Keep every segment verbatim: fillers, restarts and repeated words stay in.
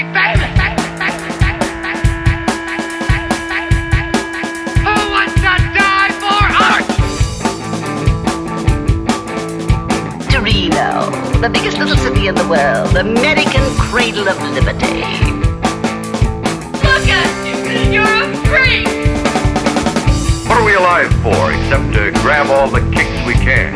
baby, baby. Who wants to die for art? Torino, the biggest little city in the world, American cradle of liberty. Look at you, you're a freak. What are we alive for except to grab all the kicks we can?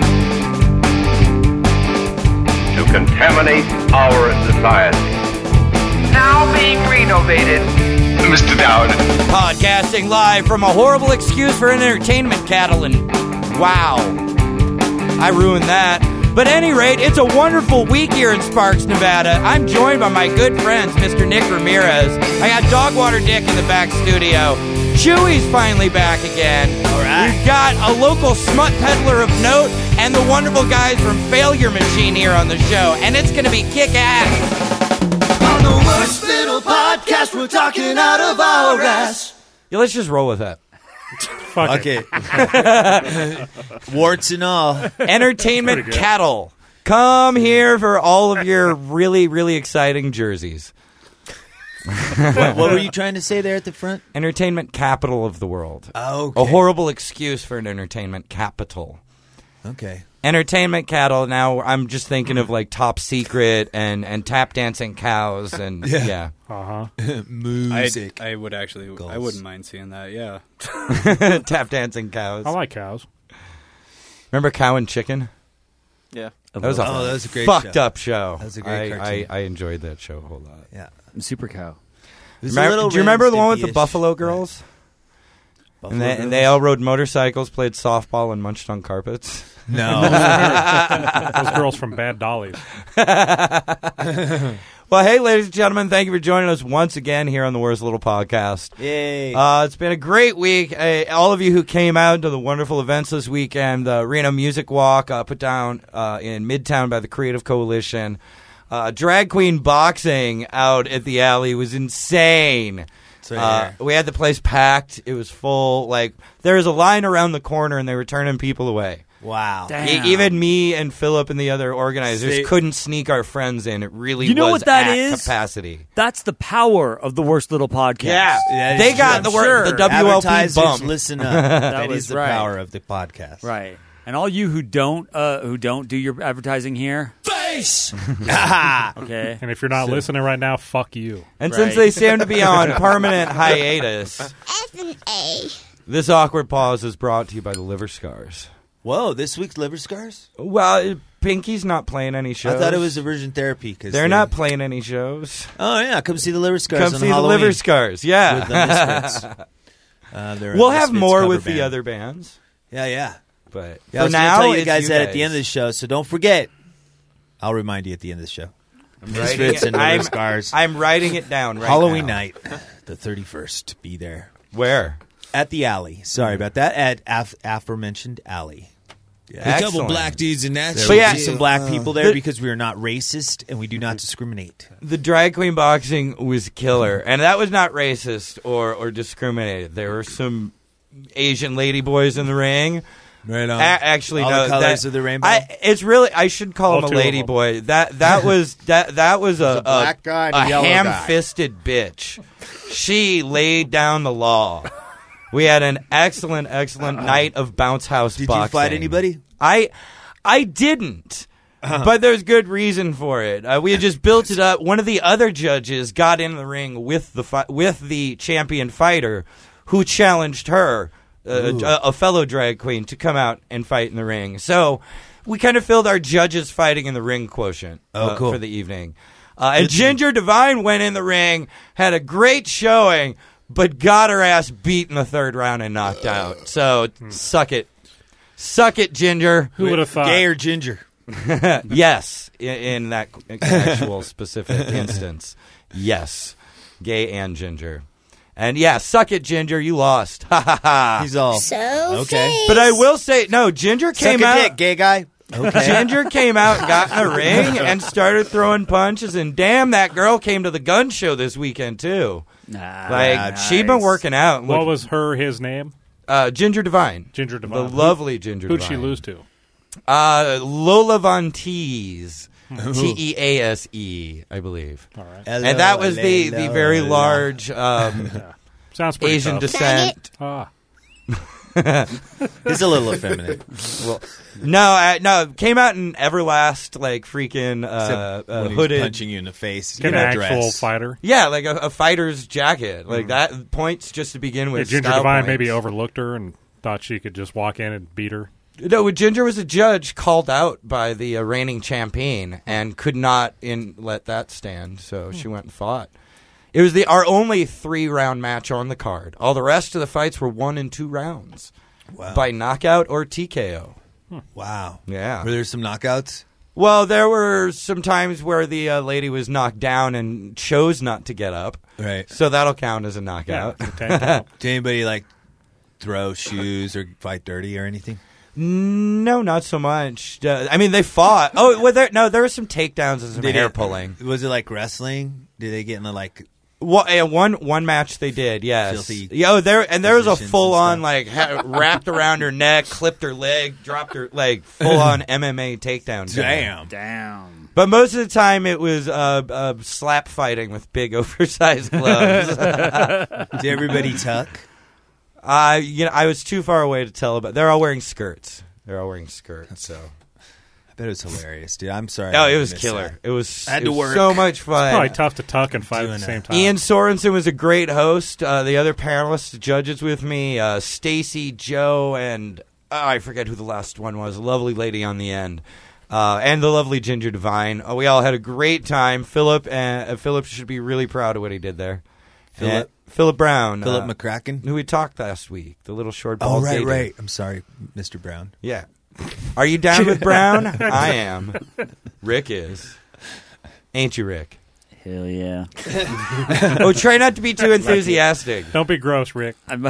To contaminate our society. Now being renovated. Mister Dowd. Podcasting live from a horrible excuse for an entertainment cattle, and wow, I ruined that. But at any rate, it's a wonderful week here in Sparks, Nevada. I'm joined by my good friends, Mister Nick Ramirez. I got Dogwater Dick in the back studio. Chewy's finally back again. All right. We've got a local smut peddler of note and the wonderful guys from Failure Machine here on the show, and it's going to be kick-ass. On the worst little podcast, we're talking out of our ass. Yeah, let's just roll with that. Fuck Okay. Warts and all. Entertainment cattle. Come here for all of your really, really exciting jerseys. what, what were you trying to say there at the front? Entertainment capital of the world. Oh, okay. A horrible excuse for an entertainment capital. Okay. Entertainment cattle. Now I'm just thinking of like Top Secret and, and tap dancing cows and yeah. yeah. Uh-huh. Music. I, I would actually, Goals. I wouldn't mind seeing that, yeah. Tap dancing cows. I like cows. Remember Cow and Chicken? Yeah. That was a, oh, that was a great fucked show. up show. That was a great I, cartoon. I, I enjoyed that show a whole lot. Yeah. Super Cow. Remember, do you remember the one with the Buffalo Girls? Buffalo And they, Girls? and they all rode motorcycles, played softball, and munched on carpets. No. Those girls from Bad Dollies. Well, hey, ladies and gentlemen, thank you for joining us once again here on the Worst Little Podcast. Yay. Uh, it's been a great week. Uh, all of you who came out to the wonderful events this weekend, the Reno Music Walk uh, put down uh, in Midtown by the Creative Coalition. Uh, drag queen boxing out at the alley was insane. So, Uh, yeah. we had the place packed. It was full. Like, there was a line around the corner, and they were turning people away. Wow. E- even me and Philip and the other organizers They- couldn't sneak our friends in. It really You know was what that at is? capacity. That's the power of the Worst Little Podcast. Yeah, That they is got true. the word, Sure. the W L P Advertisers, bump. listen up. that was is the right. power of the podcast. Right. And all you who don't uh, who don't do your advertising here, Face! okay? And if you're not listening right now, fuck you. And Right. since they seem to be on permanent hiatus, F and A. this awkward pause is brought to you by the Liver Scars. Whoa, this week's Liver Scars? Well, Pinky's not playing any shows. I thought it was Aversion Therapy. Cause They're not playing any shows. Oh, yeah. Come see the Liver Scars Come on see Halloween. the Liver Scars. Yeah. With the Misfits. Uh, they're a we'll have Misfits more cover with band. the other bands, Yeah, yeah. but yeah I for was now, gonna tell you it's guys you that guys. at the end of the show, so don't forget. I'll remind you at the end of the show. writing Misfits it- and Liver I'm- Scars. I'm writing it down right Halloween now. night, the thirty-first. Be there. Where? At the alley. Sorry about that. At af- aforementioned alley. Yeah. A couple Excellent. black dudes in that. There But will yeah, be some black people there the- because we are not racist and we do not discriminate. The drag queen boxing was killer, and that was not racist or, or discriminated. There were some Asian lady boys in the ring. Right on. A- actually, All no. the colors that- of the rainbow? I, it's really. I should call All him a two of lady them. boy. That that was that that was a, a black guy and a a yellow guy. ham-fisted bitch. She laid down the law. We had an excellent, excellent night of bounce house Did boxing. you fight anybody? I I didn't. But there's good reason for it. Uh, we had just built it up. One of the other judges got in the ring with the fi- with the champion fighter, who challenged her, uh, a, a fellow drag queen, to come out and fight in the ring. So we kind of filled our judges fighting in the ring quotient Oh, uh, cool. for the evening. Uh, and Ginger Devine went in the ring, had a great showing, but got her ass beat in the third round and knocked out. So suck it. Suck it, Ginger. Who would have thought? Gay or ginger? Yes, in, in that actual specific instance. Yes, gay and ginger. And yeah, suck it, Ginger. You lost. Ha ha ha. He's all So okay. face. But I will say, no, Ginger came Suck a out. dick, gay guy. Okay. Ginger came out and got in the ring and started throwing punches. And damn, that girl came to the gun show this weekend too. Nah, Like nice. she'd been working out. What Look, was her, his name? uh, Ginger Devine? Ginger Devine. The lovely Ginger Who'd Devine. she lose to? Uh, Lola Von Teese. T E A S E, I believe. All right. Hello, And that was the, the hello, very hello. large um, Yeah. Sounds pretty Asian tough. descent. Ah. He's a little effeminate. Well, no, I, no, it came out in Everlast, like freaking uh, Except uh, when he's hooded. punching you in the face. Get in an a actual dress. fighter. Yeah, like a, a fighter's jacket. Like that points just to begin Yeah, with. Ginger style Divine points. maybe overlooked her and thought she could just walk in and beat her. No, Ginger was a judge called out by the uh, reigning champion and could not in let that stand, so she went and fought. It was the our only three round match on the card. All the rest of the fights were one and two rounds Wow. by knockout or T K O. Wow. Yeah. Were there some knockouts? Well, there were some times where the uh, lady was knocked down and chose not to get up, Right. so that'll count as a Yeah. knockout. tank out. Did anybody like throw shoes or fight dirty or anything? No, not so much. Uh, I mean, they fought. Oh, well, there, no, there were some takedowns and some Did hair it- pulling. Was it like wrestling? Did they get in the like? Well, yeah, one one match they did, yes. Filthy Yeah, oh, there and there was a positions and full on stuff. like ha- wrapped around her neck, clipped her leg, dropped her like full on M M A takedown. to her. Damn. Damn. But most of the time it was uh, uh, slap fighting with big oversized gloves. Did everybody tuck? I you know I was too far away to tell about. They're all wearing skirts. They're all wearing skirts. So I bet it was hilarious, dude. I'm sorry. oh, I it was missed killer. that. It was, I had it to was work. so much fun. Probably tough to tuck and fight at Doing the same that. time. Ian Sorensen was a great host. Uh, the other panelists, judges with me, uh, Stacy, Joe, and oh, I forget who the last one was. A lovely lady on the end, uh, and the lovely Ginger Divine. Uh, we all had a great time. Philip and uh, Philip should be really proud of what he did there. Philip? And Philip Brown, Philip uh, McCracken. who we talked last week, the little short Oh, bald right, gay dude. right. I'm sorry, Mister Brown. Yeah. Are you down with Brown? I am. Rick is. Ain't you, Rick? Hell yeah. Oh, try not to be too enthusiastic. Don't be gross, Rick. I'm,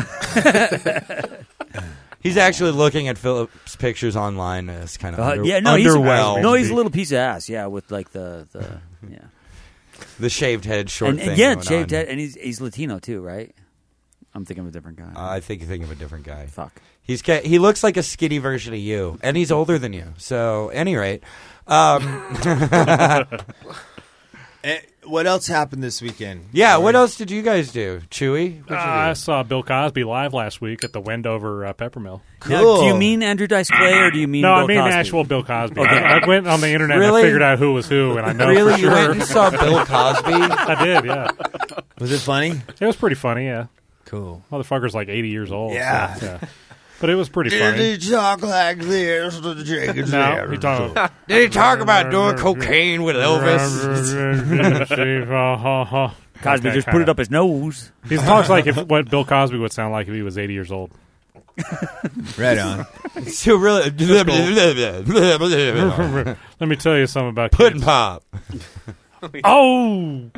He's actually looking at Philip's pictures online as kind of uh, under- yeah, no, he's, underwhelmed. no, he's a little piece of ass. Yeah, with like the, the yeah, The shaved head, short and, thing. and yeah, going shaved on. head, and he's he's Latino too, right? I'm thinking of a different guy. Uh, I think you think of a different guy. Fuck. He's ca- he looks like a skinny version of you, and he's older than you. So, at any rate, um, Eh, what else happened this weekend? yeah. What else did you guys do, Chewy? What'd Uh, you I do? saw Bill Cosby live last week at the Wendover uh, Peppermill. Now, Cool. do you mean Andrew Dice Clay or do you mean No, Bill I mean Cosby? actual Bill Cosby. Okay. I, I went on the internet Really? and I figured out who was who, and I know Really, for you sure. went and saw Bill Cosby? I did, yeah. Was it funny? It was pretty funny, yeah. Cool. Motherfucker's like eighty years old. so, Yeah. yeah. But it was pretty funny. talk like this to the chickens? No, he talked. Did he talk about doing cocaine with Elvis? Cosby just put it up his nose. He talks like if, what Bill Cosby would sound like if he was eighty years old. Right on. So really, Let me tell you something about pudding kids. pop. Oh,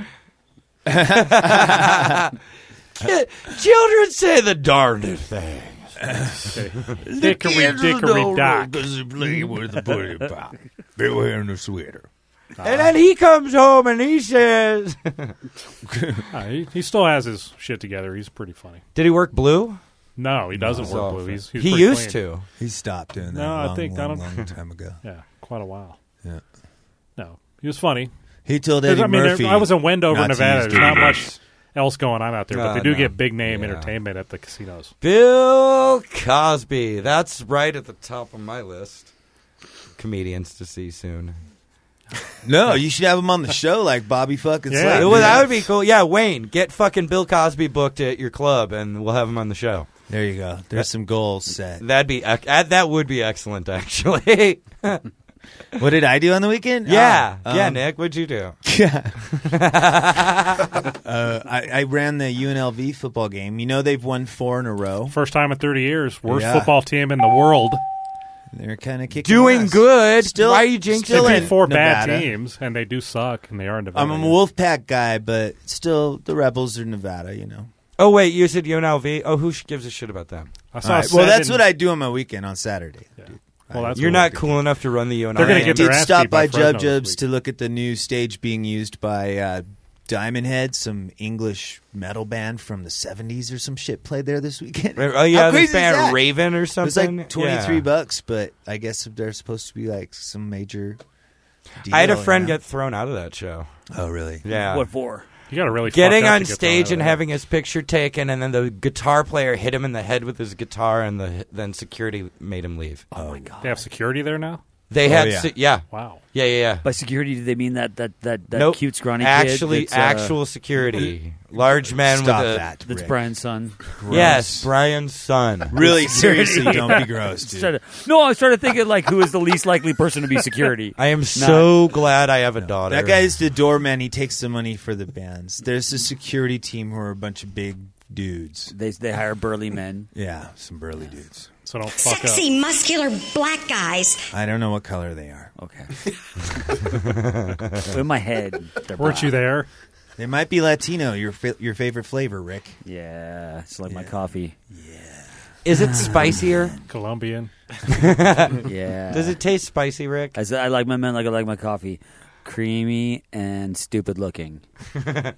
Children say the darndest things. dickory dickory dock. play with the pudding pop. They're wearing a sweater. And then he comes home and he says, Uh, he, he still has his shit together. He's pretty funny. "Did he work blue?" No, he doesn't He's work off blue. it. He's, he's he pretty used clean. to. He stopped doing that No, I long, think- I long, don't- long time ago. Yeah, quite a while. Yeah. No, he was funny. He told There's- Eddie I mean, there- Murphy. I was in Wendover, not to Nevada. use There's not Doritos. much else going on out there, but Uh, they do no. get big name Yeah. entertainment at the casinos. Bill Cosby. That's right at the top of my list. Comedians to see soon. No, you should have him on the show like Bobby fucking Yeah. Slade. well, dude. that would be cool. Yeah, Wayne, get fucking Bill Cosby booked at your club, and we'll have him on the show. There you go. There's some goals set. That'd be ec- uh, that would be excellent, actually. What did I do on the weekend? yeah, Oh, yeah, um, Nick, what'd you do? Yeah. uh, I, I ran the U N L V football game. You know they've won four in a row. First time in thirty years. Worst Yeah. football team in the world. They're kind of kicking Doing ass. good. Still, Why are you jinxing still They it? beat in four Nevada. bad teams, and they do suck, and they are in Nevada. I'm a Wolfpack guy, but still, the Rebels are Nevada. You know. Oh, wait, you said U N L V? Oh, who sh- gives a shit about them? I All saw right. Well, seven- that's what I do on my weekend on Saturday. Yeah. dude. Well, that's You're what not we do. cool enough to run the U N L V. They're gonna I get their did ass stop beat by by Fresno Jub this Jub's week. to look at the new stage being used by uh, Diamond Head, some English metal band from the seventies or some shit played there this weekend. Oh, yeah, How this crazy is band that? Raven or It was something. like twenty-three Yeah. bucks, but I guess they're supposed to be like some major deal. I had a friend yeah. get thrown out of that show. Oh, really? Yeah. What for? You got to really Getting fuck up on to get stage thrown and out of having his picture taken, and then the guitar player hit him in the head with his guitar, and the then security made him leave. Oh, my God. They have security there now? They Oh, had, yeah. se- yeah, Wow. yeah, yeah, yeah. By security, do they mean that that that, that Nope. cute scrawny Actually, kid? that's, uh, actual security, large man Stop with a that. That's Rick. Brian's son. yes, Brian's son. Really, seriously, don't be gross, dude. Started- no, I started thinking like who is the least likely person to be security. I am so glad I have a daughter. That guy is the doorman. He takes the money for the bands. There's a security team who are a bunch of big dudes. They they hire burly men. Yeah, some burly dudes. So don't fuck up. Sexy, muscular black guys. I don't know what color they are. Okay. In my head, they're Weren't black. you there? They might be Latino. Your fa- your favorite flavor, Rick. Yeah, it's like my coffee. Is it spicier? Colombian. Yeah. Does it taste spicy, Rick? I, said, I like my men like I like my coffee, creamy and stupid looking. There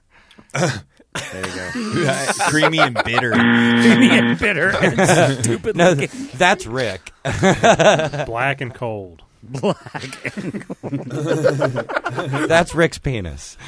you go. Creamy and bitter. Creamy and bitter and stupid No, looking. that's Rick. Black and cold. Black. That's Rick's penis.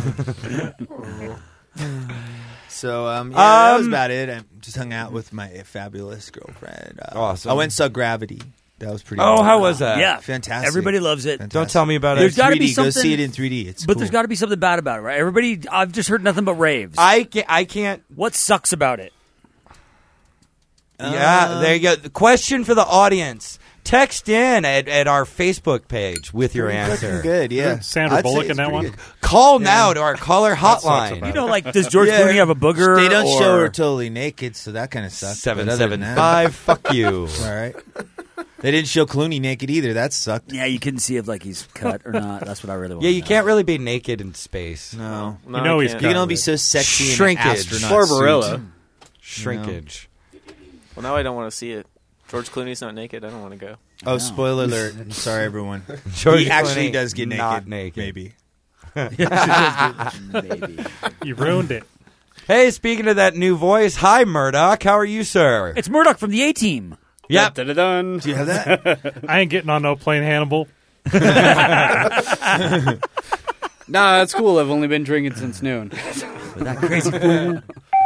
So um, yeah, that was Um, about it. I just hung out with my fabulous girlfriend. Uh, Awesome. I went and saw Gravity. That was pretty. Oh, awesome. how was that? Yeah, Fantastic. Everybody loves it. Fantastic. Don't tell me about There's it. gotta be three D. Go something- see it in three D. It's But cool. there's got to be something bad about it, right? Everybody, I've just heard nothing but raves. I can't. I can't. what sucks about it? Yeah, there you go. The question for the audience: text in at, at our Facebook page with your Pretty answer. fucking good. Yeah, Sandra I'd say Bullock it's in that pretty one? good. Call now to our caller sucks hotline. about You know, like, does George Yeah. Clooney have a booger? They don't or... show her totally naked, so that kind of sucks. Seven But other seven than that- five. Fuck you. All right. They didn't show Clooney naked either. That sucked. Yeah, you couldn't see if like he's cut or not. That's what I really want. Yeah, you can't really be naked in space. No, No, You know I he's can't. you can cut only be with- so sexy in an Shrinkage. astronaut Barbarella. suit. Shrinkage. Well, now I don't want to see it. George Clooney's not naked. I don't want to go. Oh, No. spoiler alert! I'm sorry, everyone. George he actually Clooney, does get naked. not naked. Maybe. Maybe. You ruined it. Hey, speaking of that new voice, hi Murdoch. How are you, sir? It's Murdoch from the A Team. Yep. Dun-dun-dun. Do you have that? I ain't getting on no plane, Hannibal. Nah, that's cool. I've only been drinking since noon. That crazy fool.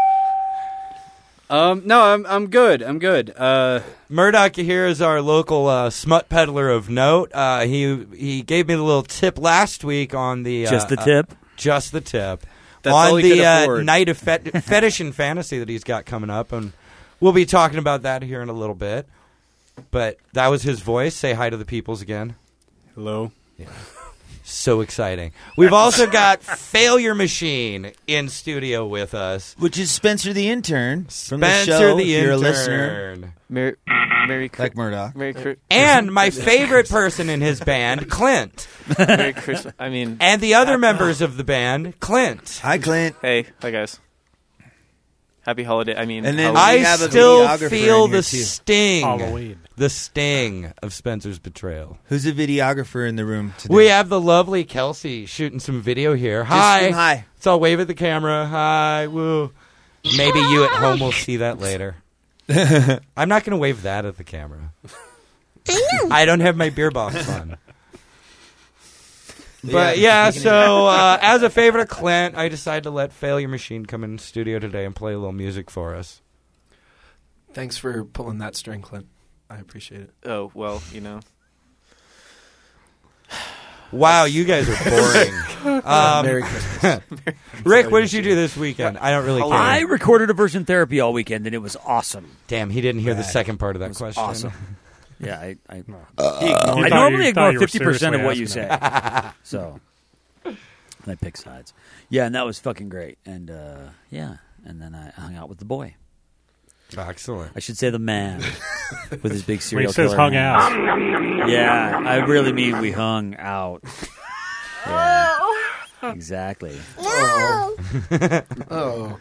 Um, no, I'm I'm good. I'm good. Uh, Murdoch here is our local uh, smut peddler of note. Uh, he he gave me the little tip last week on the uh, Just the uh, tip. just the tip That's on all he the could uh, afford. night of fet- fetish and fantasy that he's got coming up, and we'll be talking about that here in a little bit. But that was his voice. Say hi to the peoples again. hello. So exciting. We've also got Failure Machine in studio with us. Which is Spencer the intern from Spencer the show. the if you're a intern. listener, Merry, Merry, Chri- like Murdoch. Merry, Chri- And my favorite person in his band, Clint. Merry Christmas. I mean, And the other members of the band, Clint. Hi, Clint. hey, hi guys. Happy holiday. I mean, And then- Halloween. We I have a still videographer feel in here, the too. sting. Halloween. The sting of Spencer's betrayal. Who's a videographer in the room today? We have the lovely Kelsey shooting some video here. Just Hi. from hi. So I'll wave at the camera. Hi. Woo. Maybe you at home will see that later. I'm not going to wave that at the camera. I don't have my beer box on. But yeah, so uh, as a favor to Clint, I decided to let Failure Machine come in the studio today and play a little music for us. Thanks for pulling that string, Clint. I appreciate it. Oh, well, you know. Wow, you guys are boring. Um, Merry Christmas. Rick, what did you do this weekend? I don't really care. I recorded aversion therapy all weekend, and it was awesome. Damn, he didn't hear the second part of that was question. awesome. Yeah, I I, Uh, You I thought normally you- ignore thought you were fifty percent of what you seriously say. asking So I pick sides. Yeah, and that was fucking great. And uh, yeah, and then I hung out with the boy. Excellent. I should say the man with his big When serial he says killer hung hands. out. Yeah, I really mean we hung out. Yeah, exactly. Oh. Oh.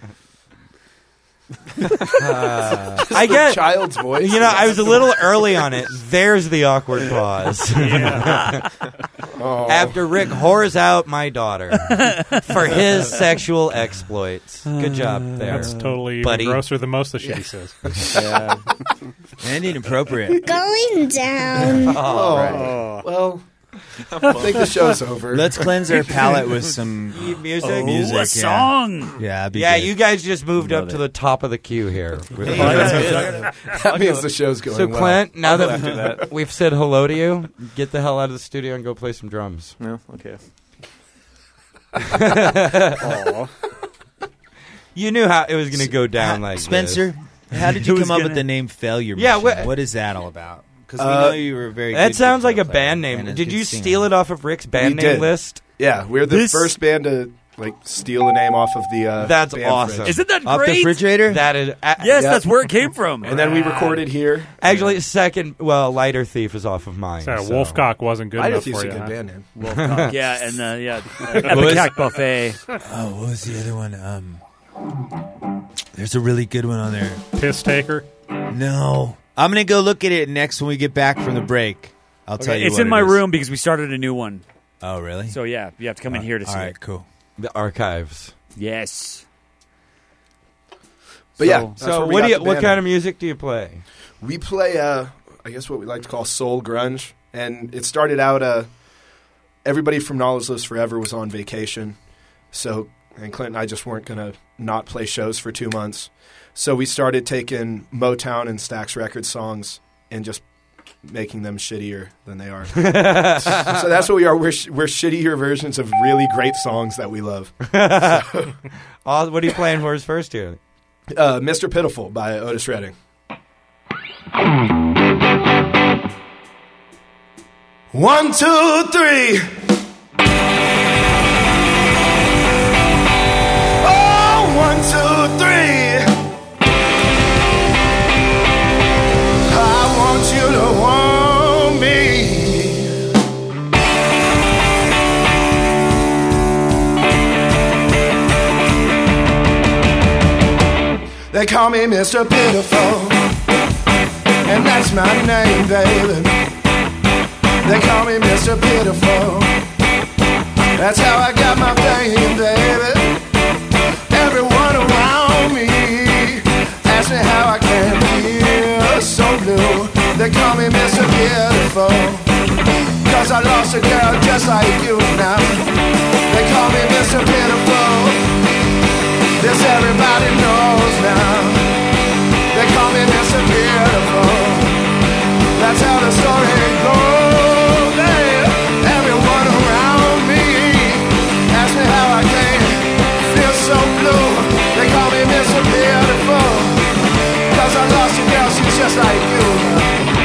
Uh, I get child's voice. You know, I was a little early on it. There's the awkward pause. Yeah. Oh. After Rick whores out my daughter for his sexual exploits. Good job there. That's totally even buddy. grosser than most of the shit he says. Yeah. And inappropriate. Going down. Oh, well, I think the show's over. Let's cleanse our palate with some music. Oh, music, a yeah. song. Yeah, it'd be Yeah, good. you guys just moved Love up to it. the top of the queue here. That means the show's going So, well. Clint, now I'll go that, after that. we've said hello to you, get the hell out of the studio and go play some drums. No, okay. You knew how it was going to go down like Spencer, this. how did you Who's come up gonna- with the name Failure Yeah, Machine? wh- what is that all about? Because we Uh, know you were a very That good sounds like a guitar player band name. and a Did good you singer. steal it off of Rick's band We name did. list? Yeah, we're the This- first band to like steal a name off of the. Uh, That's band awesome. fridge. Isn't that Off the great? refrigerator? That is a- Yes, Yeah. that's where it came from. And then we recorded here. actually second. Well, Lighter Thief is off of mine. So, so. Wolfcock wasn't good I enough think it's for a you. good huh? band name. Wolfcock. Yeah, and uh, yeah, was- Epicac Buffet. Oh, what was the other one? Um, there's a really good one on there. Piss taker. No. I'm going to go look at it next when we get back from the break. I'll tell you It's what in it my is. room because we started a new one. Oh, really? So yeah, you have to come in here to see All right, it. cool. The archives. Yes. But yeah, that's So where we what got do you? the What band kind name. of music do you play? We play, uh, I guess, what we like to call soul grunge, and it started out. Uh, everybody from Knowledge Lives Forever was on vacation, so and Clint and I just weren't going to not play shows for two months. So we started taking Motown and Stax Records songs and just making them shittier than they are. So that's what we are. We're sh- we're shittier versions of really great songs that we love. Oh, what are you playing for his first tune? Uh, Mister Pitiful by Otis Redding. One, two, three. Oh, one, two, three. I want you to want me. They call me Mister Pitiful, and that's my name, baby. They call me Mister Pitiful. That's how I got my fame, baby. Everyone around me asks me how I can feel so blue. They call me Mister Pitiful, cause I lost a girl just like you now. They call me Mister Pitiful. This everybody knows now. They call me Mister Pitiful. That's how the story goes. Hey, everyone around me asks me how I can feel so blue. They call me Mister Pitiful, cause I lost a girl, she's just like you.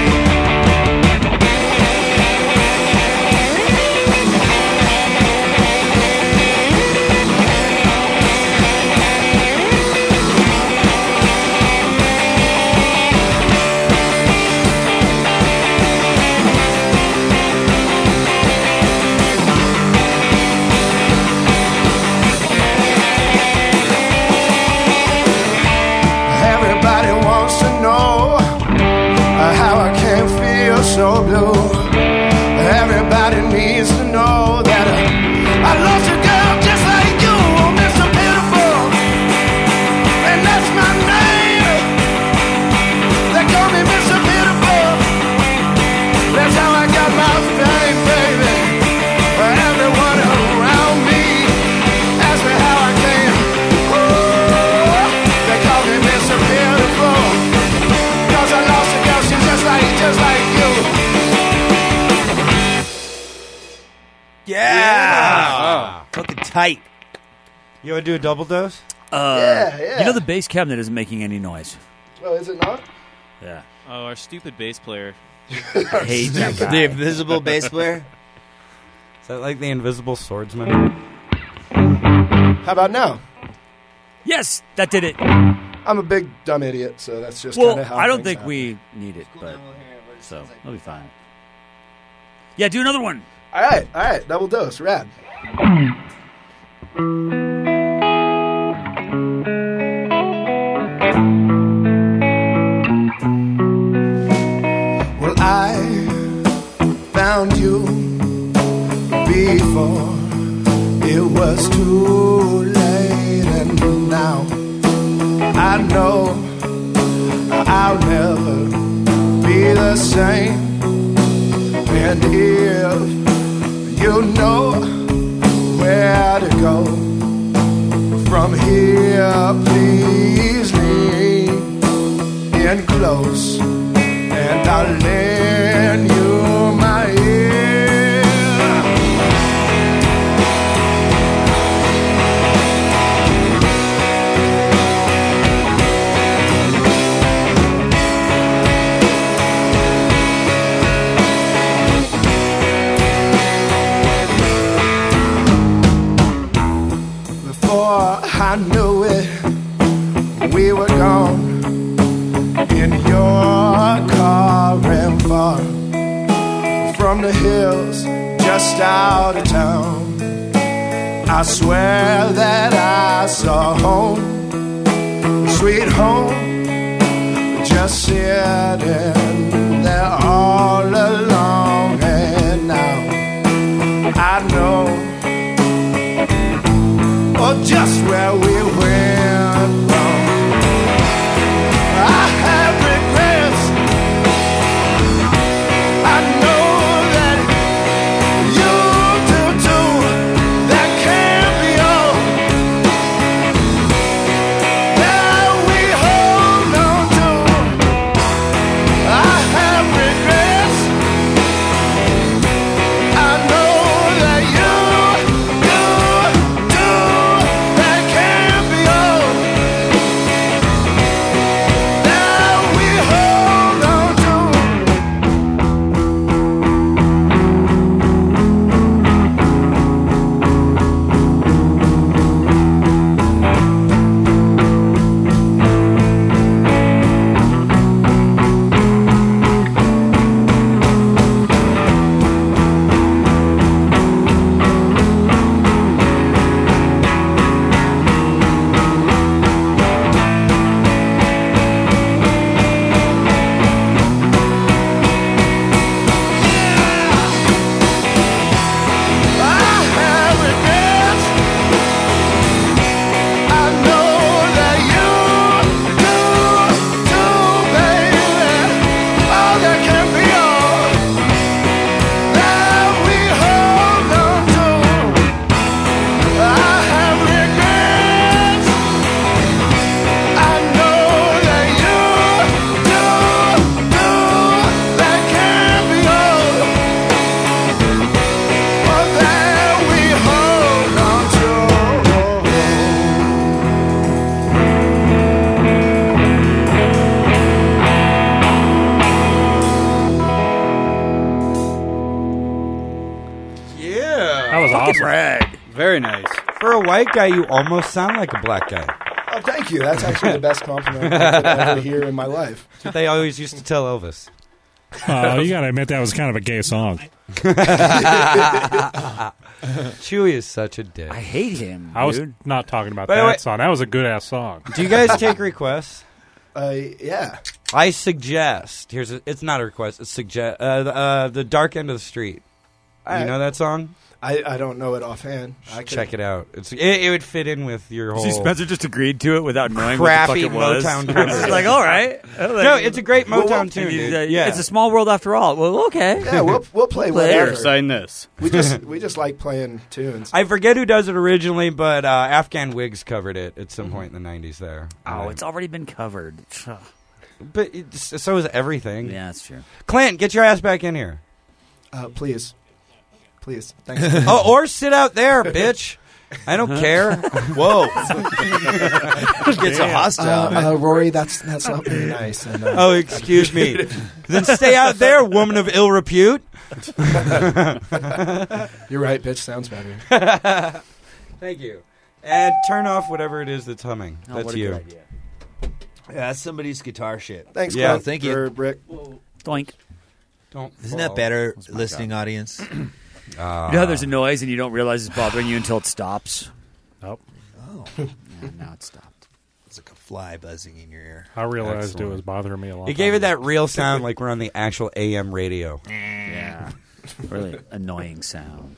Everybody wants to know uh, how I can feel so blue. Everybody needs to know that uh, I lost a girl just like you, oh, Mister Pitiful, and that's my name. They call me Mister Pitiful. That's how I got my fame, baby. Everyone around me asks me how I can. Oh, they call me Mister Pitiful, cause I lost a girl, she's just like, just like you. Yeah. Fucking tight. You want to do a double dose? Uh, Yeah, yeah. You know the bass cabinet isn't making any noise. Oh, is it not? Yeah. Oh, our stupid bass player. I hate that guy. The invisible bass player? Is that like the Invisible Swordsman? How about now? Yes, that did it. I'm a big dumb idiot, so that's just Well, kind of how I don't things think happen. we need it, but so it'll be fine. Yeah, do another one. All right, all right, double dose, rad. Well, I found you before it was too late, and now I know I'll never be the same. And if You know where to go from here. Please lean in close, and I'll lend you my ear. I knew it, we were gone in your car and far from the hills just out of town. I swear that I saw home, sweet home, just sitting there all alone. And now I know or just where we went wrong. I have regrets. I know that you do too. That can't be all that we hold on to. I have regrets. I know that you Very nice. For a white guy, you almost sound like a black guy. Oh, thank you. That's actually the best compliment I could ever hear in my life. That's what they always used to tell Elvis. Oh, you gotta admit that was kind of a gay song. Chewy is such a dick. I hate him. I was dude. not talking about By the that way- song. That was a good ass song. Do you guys take requests? Uh, yeah. I suggest. Here's a, it's not a request. It's suggest. Uh, the, uh, the Dark End of the Street. I- you know that song? I, I don't know it offhand. I could, Check it out. It's it, it would fit in with your whole See, Spencer just agreed to it without knowing crappy what the fuck it was. Motown cover. It's like, all right. No, it's a great Motown Well, tune. and he's, dude. uh, yeah, It's a small world after all. Well, okay. Yeah, we'll we'll play Play whatever. Here, sign this. We just we just like playing tunes. I forget who does it originally, but uh, Afghan Wigs covered it at some Mm-hmm. point in the nineties. There. Oh, Uh, it's already been covered. but it's, so is everything. Yeah, that's true. Clint, get your ass back in here. Uh, please, please, thanks. Oh, or sit out there, bitch. I don't care. Whoa. Gets a hostile. Uh, uh, Rory, that's that's not very nice. And, uh, Oh, excuse me. Then stay out there, woman of ill repute. You're right, bitch. Sounds better. Thank you. And turn off whatever it is that's humming. Oh, that's what a you. good idea. Yeah, that's somebody's guitar shit. Thanks, Yeah, Clint, thank you. for Rick. Doink. Don't. Isn't fall. that better, That's my listening audience? Uh, You know how there's a noise and you don't realize it's bothering you until it stops? Oh, Oh, Yeah, now it stopped. it's like a fly buzzing in your ear. I realized Excellent. it was bothering me a lot. It gave it that real sound like we're on the actual A M radio. Yeah. Really annoying sound.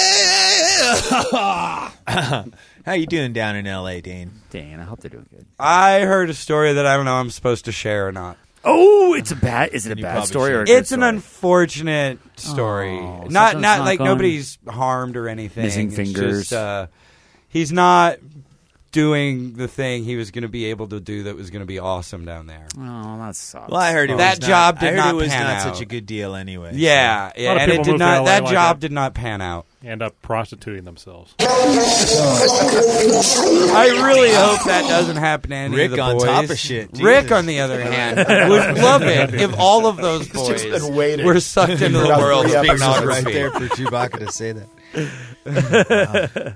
How you doing down in L A, Dane? Dang, I hope they're doing good. I heard a story that I don't know I'm supposed to share or not. Oh, it's a bad. Is it a You bad probably story or a should. good It's an story? unfortunate story. Oh, not something's not not like going- nobody's harmed or anything. Missing It's fingers. Just, uh, he's not doing the thing he was going to be able to do that was going to be awesome down there. Oh, that sucks. Well, I heard it That was job not, did I heard not it was pan not out. such a good deal anyway. Yeah, A yeah, lot of and it people did move to not. L A That like job that. did not pan out. End up prostituting themselves. I really hope that doesn't happen to any Rick of the on boys. top of shit, Rick, Jesus. on the other hand, would love it if all of those He's just boys been waiting were sucked into the for about world three of episodes. right pornography. there for Chewbacca to say that.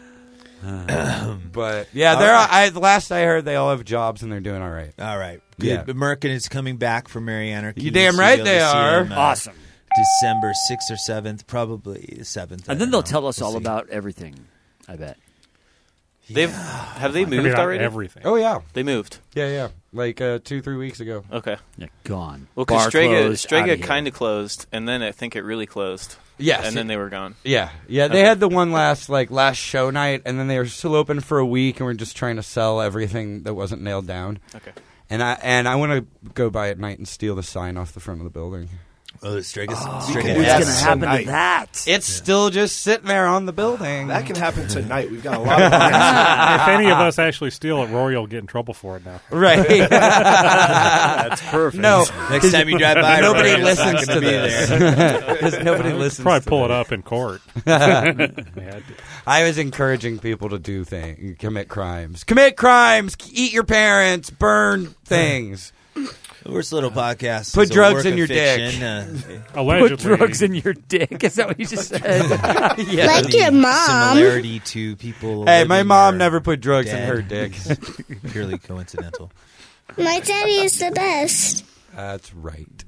But yeah, they're. I the last I heard, they all have jobs and they're doing all right. All right, good. Yeah. But Merkin is coming back for Merry Anarchy. You damn So right you'll they see are. him, uh, Awesome. December sixth or seventh, probably the seventh. I And then don't they'll know. tell us We'll all see. about everything. I bet. They've have they I mean, moved not already? everything. Oh yeah, They moved. yeah, yeah. Like uh, two, three weeks ago. Okay. Yeah, gone. Well, Bar because Strega, closed, outta Strega here. kind of closed, and then I think it really closed. Yes, And then they were gone. Yeah, yeah. They Okay. had the one last like last show night, and then they were still open for a week, and we're just trying to sell everything that wasn't nailed down. Okay. And I and I want to go by at night and steal the sign off the front of the building. Oh, the Stregas. can Stregas. do What's that going to happen tonight. to that? It's still just sitting there on the building. That can happen tonight. We've got a lot of If any of us actually steal it, Rory will get in trouble for it now. right. That's perfect. No, Next time you drive by, nobody Rory, it's not listens gonna to be this. there. Because nobody listens. Probably to pull it this. up in court. Yeah, I was encouraging people to do things, commit crimes, commit crimes, eat your parents, burn things. The Worst Little Podcast. Put is a drugs work in of your dick. fiction, Uh, allegedly. Put drugs in your dick. Is that what you just said? Yeah. Like your mom. Similarity to people. Hey, my living mom or never put drugs in dead. her dick. Purely coincidental. My daddy is the best. That's right.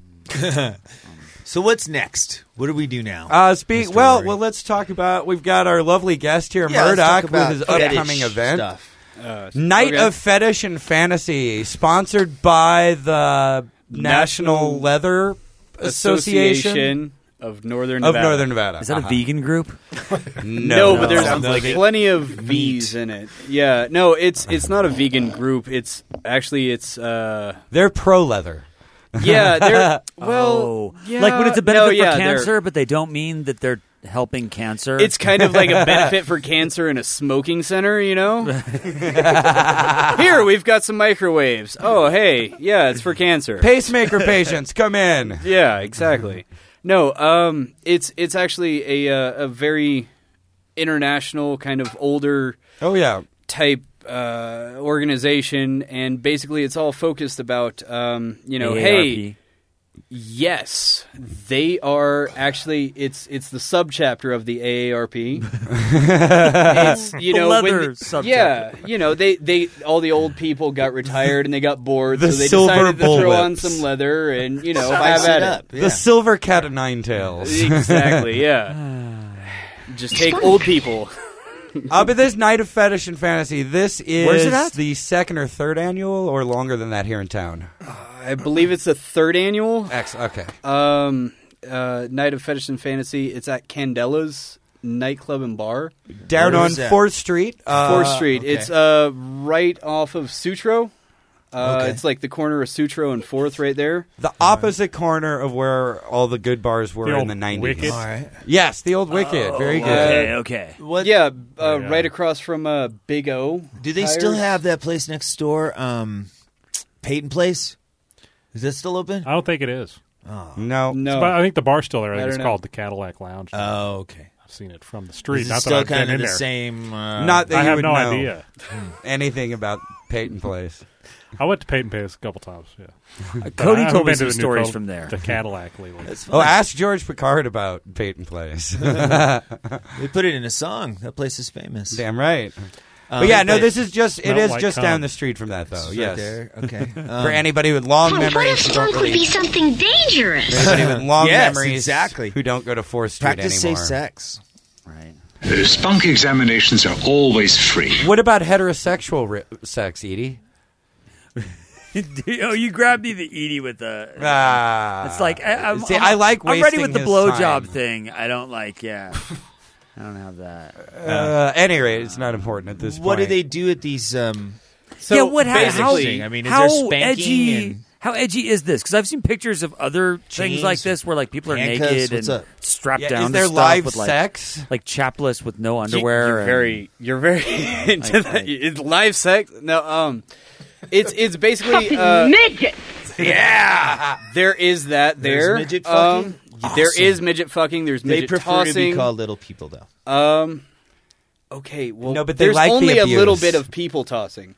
So what's next? What do we do now? Uh, speak. Mister Well, Rory? well, let's talk about. We've got our lovely guest here, Yeah, let's talk Murdoch, with about his fetish upcoming event, stuff. Uh, Night okay. of Fetish and Fantasy, sponsored by the National, National Leather Association, Association of Northern of Nevada. Northern Nevada. Is that Uh-huh. a vegan group? No, but there's Sounds like it. plenty of V's in it. Yeah, no, it's it's not a vegan group. It's actually it's uh They're pro leather. yeah, they're well oh. yeah, like when it's a benefit no, yeah, for they're- cancer, but they don't mean that they're helping cancer. It's kind of like a benefit for cancer in a smoking center, you know? Here, we've got some microwaves. Oh, hey, yeah, it's for cancer. Pacemaker patients, come in. Yeah, exactly. No, um, it's it's actually a uh, a very international kind of older Oh yeah, type uh, organization, and basically it's all focused about um, you know, A A R hey, P. yes, they are actually it's it's the subchapter of the A A R P. It's you The know leather when the- subchapter. yeah, you know they, they all the old people got retired and they got bored, The so they silver decided to throw on bullwhips. some leather and you know Spice have at it it. up. Yeah. the silver cat of nine tails. Exactly, yeah. Just take old people. Uh, but this Night of Fetish and Fantasy, this is Where's it at? the second or third annual, or longer than that here in town. I believe it's the third annual. X. Okay. Um, uh, Night of Fetish and Fantasy. It's at Candela's nightclub and bar, Down Where on is that? Fourth Street. Uh, Fourth Street. okay. It's uh right off of Sutro. Uh, Okay. It's like the corner of Sutro and Fourth, right there. The opposite corner of where all the good bars were The in old the nineties. Wicked? All right. Yes, the old Wicked. Very good. Okay, okay. What Yeah, uh, Yeah. right across from uh, Big O. do they Tires. still have that place next door? Um, Peyton Place. Is that still open? I don't think it is. No. No, But I think the bar's still there. I I think it's don't know. called the Cadillac Lounge. Oh, okay. I've seen it from the street. Is it Not still that I've kind been of in the there. same? Uh, Not that I you have would no know idea. anything about Peyton Place. I went to Peyton Place a couple times. Yeah, But I Cody haven't told me been to some the new stories Col- from there. The Cadillac lately. That's Oh, fun. ask George Picard about Peyton Place. They put it in a song. That place is famous. Damn right. Um, But yeah, no, but- this is just it Smell is like just cum. down the street from that though. It's right Yes. there. Okay. Um, For anybody with long Oh, what memories if who don't spunk would really, be something dangerous? anybody with long Yes, memories exactly. who don't go to Fourth Street practice anymore. safe sex. Right. Uh, spunk examinations are always free. What about heterosexual ri- sex, Edie? oh, you grabbed me the Edie with the. Ah, It's like I, I'm, see, I'm, I like. I'm ready with wasting the his blowjob time. thing. I don't like. Yeah, I don't have that. Uh, any rate, it's not important at this point. What do they do at these? Um, So yeah, what? How? basically, How, I mean, is how there spanking edgy? and- How edgy is this? Because I've seen pictures of other things Chains, like this where like people are handcuffs, naked what's and up? strapped Yeah, down. is to there stuff live with, like, sex? Like chapless with no You- underwear. You're and- very, you're very into that. It's live sex. No, um, it's it's basically uh, midget. yeah. There is that There's there. midget Um, fucking? There Awesome. is midget fucking. There's They midget prefer to be tossing. called little people, though. Um. Okay. Well, No, but they there's like the only a little abuse. bit of people tossing.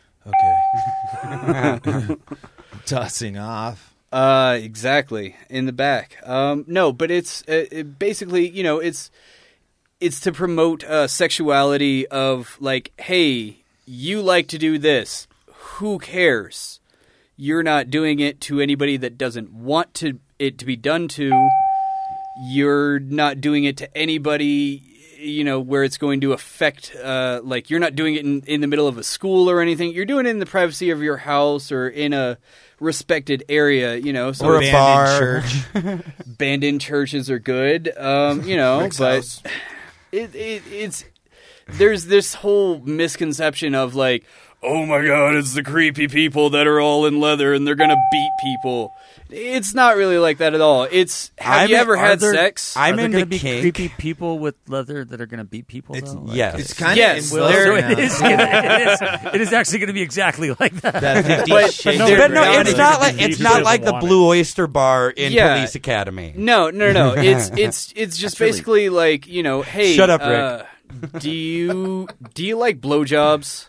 Okay. Tossing off. Uh, exactly in the back. Um, no, but it's uh, it basically, you know, it's it's to promote uh, sexuality of like, hey, you like to do this. Who cares? You're not doing it to anybody that doesn't want to it to be done to. You're not doing it to anybody, you know, where it's going to affect, uh, like, you're not doing it in, in the middle of a school or anything. You're doing it in the privacy of your house or in a respected area, you know. So Or a bar. church. Abandoned churches are good, um, you know, Rick's but house. it, it, it's there's this whole misconception of like, oh my god, it's the creepy people that are all in leather and they're gonna beat people. It's not really like that at all. It's have I'm you a- ever are had there- sex? I'm Are there into gonna be kink. creepy people with leather that are going to beat people? It's- though? Like, Yes. It's kind Yes, of well, so there- it is, gonna, it is. It is actually going to be exactly like that. that fifty But- Shades no, of But no, Grey. it's not like He it's just not doesn't like the want it. Blue Oyster Bar in Yeah. Police Academy. No, no, no. It's it's it's just That's really- basically like, you know, hey, Shut up, uh, do you do you like blowjobs?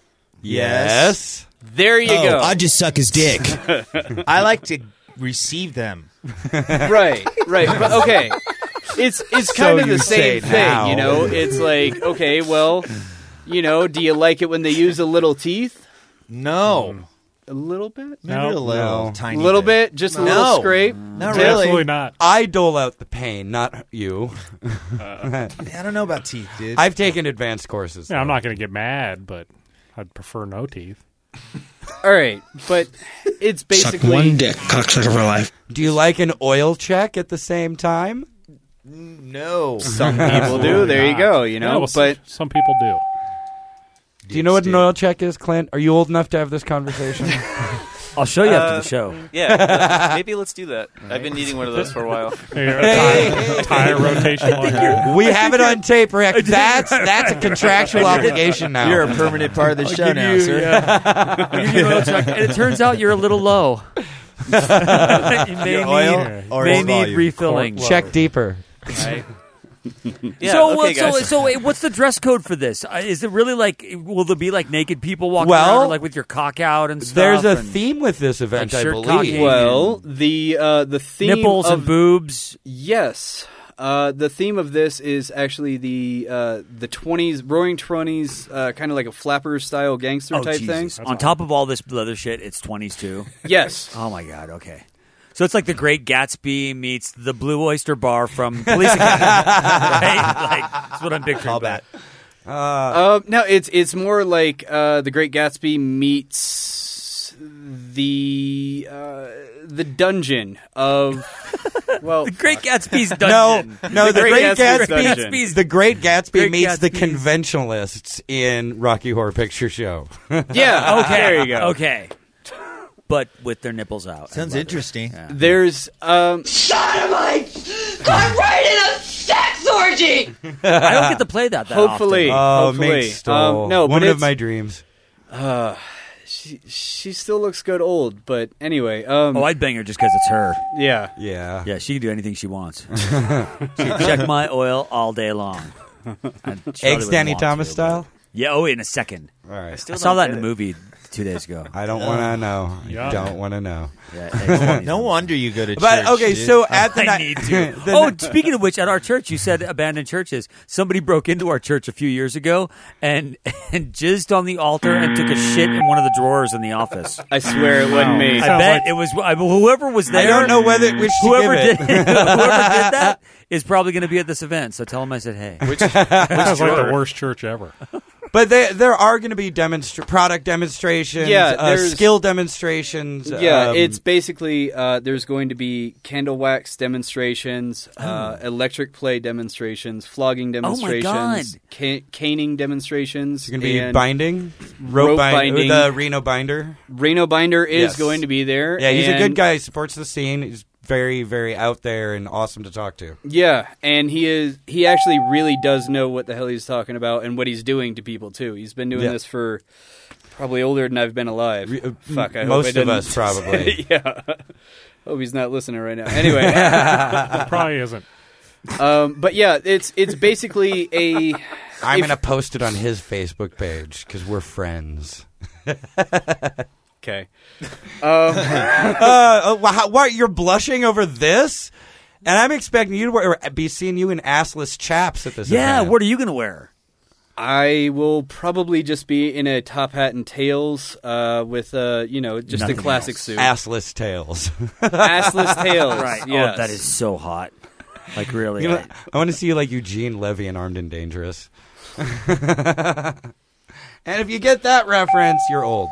Yes. There you Oh, go. I just suck his dick. I like to receive them. right, right. But, okay. It's it's So kind of you the say same thing, now. you know. It's like, okay, well, you know, do you like it when they use a little teeth? No. A little bit? Maybe No. a little No. tiny A little bit. bit, just a No. little scrape. Not Absolutely really. not. I dole out the pain, not you. I don't know about teeth, dude. I've taken advanced courses. Yeah, I'm though. not going to get mad, but I'd prefer no teeth. All right, but it's basically dick, cocksucker for life. Do you like an oil check at the same time? no. some people do. There you Not. go, you know. Yeah, well, but some, some people do. Do you know what an oil check is, Clint? Are you old enough to have this conversation? I'll show you after Uh, the show. Yeah, maybe let's do that. I've been needing one of those for a while. Here, a tire, tire rotation on here. We have it on tape, Rick. That's that's a contractual obligation now. You're a permanent part of the show give now, you- sir. yeah. I'll give you an oil check. And it turns out you're a little low. you may Your need, oil or may his need volume? refilling. Check deeper. Yeah, so, okay, so, guys. so, wait, what's the dress code for this? Uh, Is it really like? Will there be like naked people walking Well, around, or, like with your cock out and stuff? There's a and theme with this event, like I shirt believe. cocking. well, the uh, the theme nipples of and boobs. yes, uh, the theme of this is actually the uh, the twenties, Roaring Twenties, uh, kind of like a flapper style gangster Oh, type Jesus. thing. On top of all this leather shit, it's twenties too. Yes. Oh my god. Okay. So it's like the Great Gatsby meets the Blue Oyster Bar from Police Academy. Right? Like, that's what I'm picturing. Call but- that. Uh, no, it's it's more like uh, the Great Gatsby meets the uh, the dungeon of well, The Great Gatsby's No, dungeon. no, the, Great, Gatsby, Gatsby's the Great Gatsby Great meets the Gatsby's- conventionalists in Rocky Horror Picture Show. yeah. Okay. There you go. Okay. But with their nipples out. Sounds I love it. interesting. Yeah. There's um, Sodomites! I'm right in a sex orgy! I don't get to play that. that hopefully, Oh, hopefully, Mink Stole. um, no, one but of it's- my dreams. Uh, she she still looks good old, but anyway, um, Oh, I'd bang her just because it's her. yeah. Yeah. Yeah, she can do anything she wants. She can check my oil all day long. And she probably Eggs wouldn't Danny want Thomas to, style? but- Yeah, oh, in a second. All right. I Still saw don't that get in a it. movie two days ago. I don't want to know. Yeah. I don't want to know. Yeah, Eggs Danny No Thomas. wonder you go to But church. okay, dude. so at the I night, need to. oh, speaking of which, at our church, you said abandoned churches. Somebody broke into our church a few years ago and and jizzed on the altar and took a shit in one of the drawers in the office. I swear it wasn't me. I Sounds bet like- it was I, whoever was there. I don't know whether which to whoever give did it. whoever did that is probably going to be at this event. So tell them I said hey. Which, Sounds like the worst church ever. But they, there are going to be demonstra- product demonstrations, Yeah, uh, there's- skill demonstrations. Yeah, um, it's basically uh, there's going to be candle wax demonstrations, uh, electric play demonstrations, flogging demonstrations, ca- caning demonstrations. It's going to be and binding, rope, rope bind- binding. The Reno Binder. Reno Binder is Yes. going to be there. Yeah, he's a and- good guy. He supports the scene. He's very, very out there and awesome to talk to. Yeah, and he is he actually really does know what the hell he's talking about and what he's doing to people too. He's been doing Yeah. this for probably older than I've been alive. Re- uh, Fuck, I most hope I of didn't us, probably. say- yeah. Hope he's not listening right now. Anyway, Probably isn't. Um, but yeah, it's it's basically a. I'm if- going to post it on his Facebook page because we're friends. Okay. Um, uh, oh, wow, what? You're blushing over this? And I'm expecting you to wear, be seeing you in assless chaps at this Yeah, event. what are you going to wear? I will probably just be in a top hat and tails uh, with, uh, you know, just Nothing a classic else. suit. Assless tails. Assless tails. Right. Yes. Oh, that is so hot. Like, really. You know, I- I want to see you like Eugene Levy in Armed and Dangerous. And if you get that reference, you're old.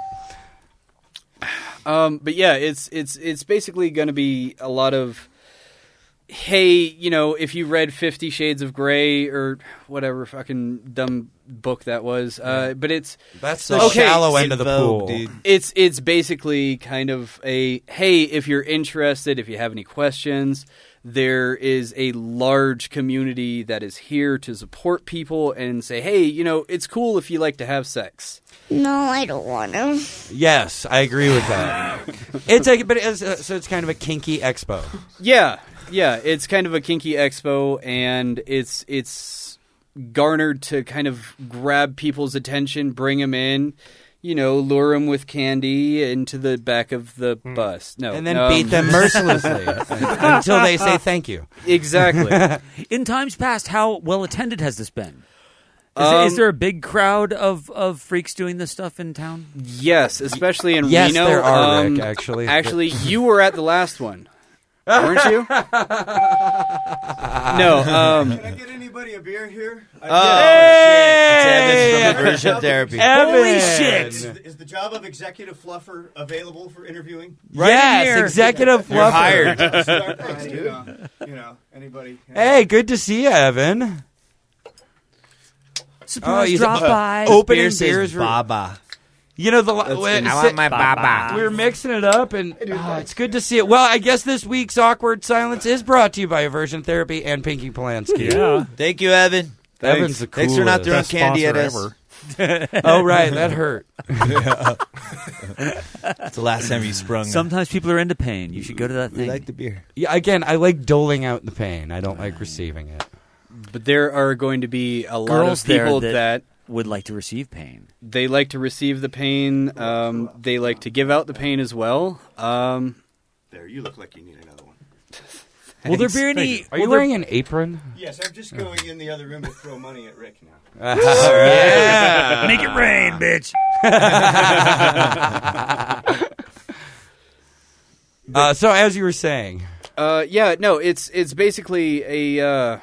Um, but yeah, it's it's it's basically going to be a lot of, hey, you know, if you read Fifty Shades of Grey or whatever fucking dumb book that was, uh, but it's That's the shallow end of the pool. dude. It's it's basically kind of a, hey, if you're interested, if you have any questions, there is a large community that is here to support people and say, hey, you know, it's cool if you like to have sex. No, I don't want to. Yes, I agree with that. It's a, but it's a, so it's kind of a kinky expo. Yeah, yeah, it's kind of a kinky expo, and it's it's garnered to kind of grab people's attention, bring them in, you know, lure them with candy into the back of the bus. No, And then um, beat them mercilessly until they say thank you. Exactly. In times past, how well attended has this been? Is, Um, there, is there a big crowd of, of freaks doing this stuff in town? Yes, especially in Yes, Reno. there are, um, Rick, actually. Actually, you were at the last one, weren't you? No. Um, Can I get anybody a beer here? I Oh, Hey! shit. It's Evan from Aversion Therapy. Evan! Holy shit! Is, is the job of executive fluffer available for interviewing? Right in yes, here. executive You're fluffer. hired. Thanks, dude. Uh, you know, anybody? Hey, good to see you, Evan. Surprise he's drop a- by. Opening Beer says beers. for- Baba. You know the. That's- when- I want my Baba. We were mixing it up, and oh, it's good to see it. Well, I guess this week's Awkward Silence is brought to you by Aversion Therapy and Pinky Polanski. Yeah. Thank you, Evan. Evan's the Thanks for not coolest. throwing Best candy at sponsor us. ever. Oh, right, that hurt. It's the last time you sprung. Sometimes people are into pain. You should go to that we thing. like the beer. Yeah, again, I like doling out the pain. I don't like receiving it. but there are going to be a lot Girls of people there that, that would like to receive pain. they like to receive the pain. Um, they like to give out the pain as well. Um, There, you look like you need another one. Will there be any? Are will you there- wearing an apron? Yes, I'm just going in the other room to throw money at Rick now. Yeah. Make it rain, bitch. Uh, so, as you were saying, Uh, yeah, no, it's it's basically a. Uh,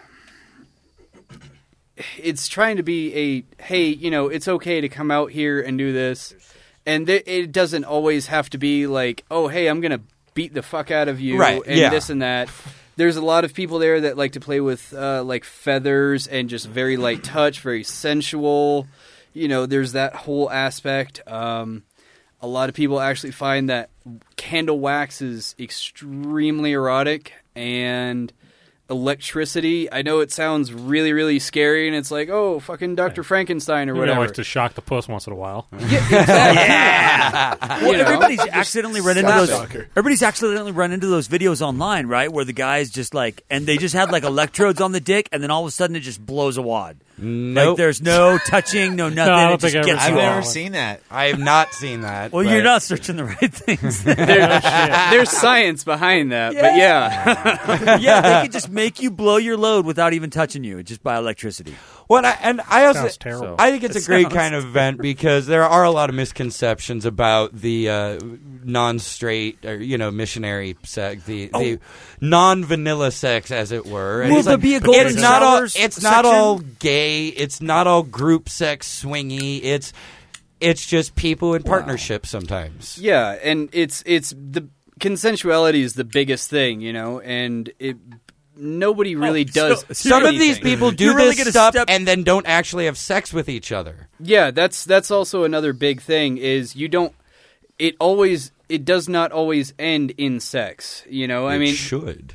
it's trying to be a, hey, you know, it's okay to come out here and do this, and th- it doesn't always have to be like, oh, hey, I'm gonna beat the fuck out of you, Right, and yeah. this and that. There's a lot of people there that like to play with uh, like feathers and just very light touch, very sensual. You know, there's that whole aspect. Um, a lot of people actually find that candle wax is extremely erotic, and electricity. I know it sounds really, really scary, and it's like, oh, fucking Doctor Frankenstein or We whatever. like to shock the puss once in a while. Yeah. Well, You know? everybody's accidentally run into Stop those. it. Everybody's accidentally run into those videos online, right? Where the guys just like, and they just had like electrodes on the dick, and then all of a sudden it just blows a wad. nope. Like there's no touching, no nothing. I don't it just think I ever gets I've you seen never off. seen that. I have not seen that. Well, but- you're not searching the right things. There- there's science behind that, but yeah. Yeah, they can just make you blow your load without even touching you, just by electricity. Well, I, and I also Sounds terrible. I think it's It a great sounds- kind of event because there are a lot of misconceptions about the uh, non-straight or you know missionary sex, the, Oh. the non-vanilla sex, as it were. And Will it's there like, be a golden it's not all showers it's not section? all gay. It's not all group sex swingy. It's it's just people in partnership sometimes. Yeah, and it's it's the consensuality is the biggest thing, you know, and it nobody really Oh, so- does. Some of these anything. people do You're really this gonna stuff step- and then don't actually have sex with each other. Yeah, that's that's also another big thing is you don't. It always it does not always end in sex. You know, I It mean, should.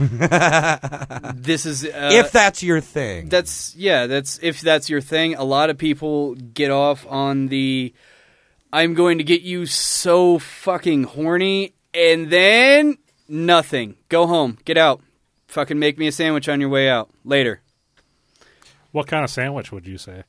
this is uh, if that's your thing. That's yeah. That's if that's your thing. A lot of people get off on the I'm going to get you so fucking horny, and then nothing. Go home. Get out. Fucking make me a sandwich on your way out. Later. What kind of sandwich would you say?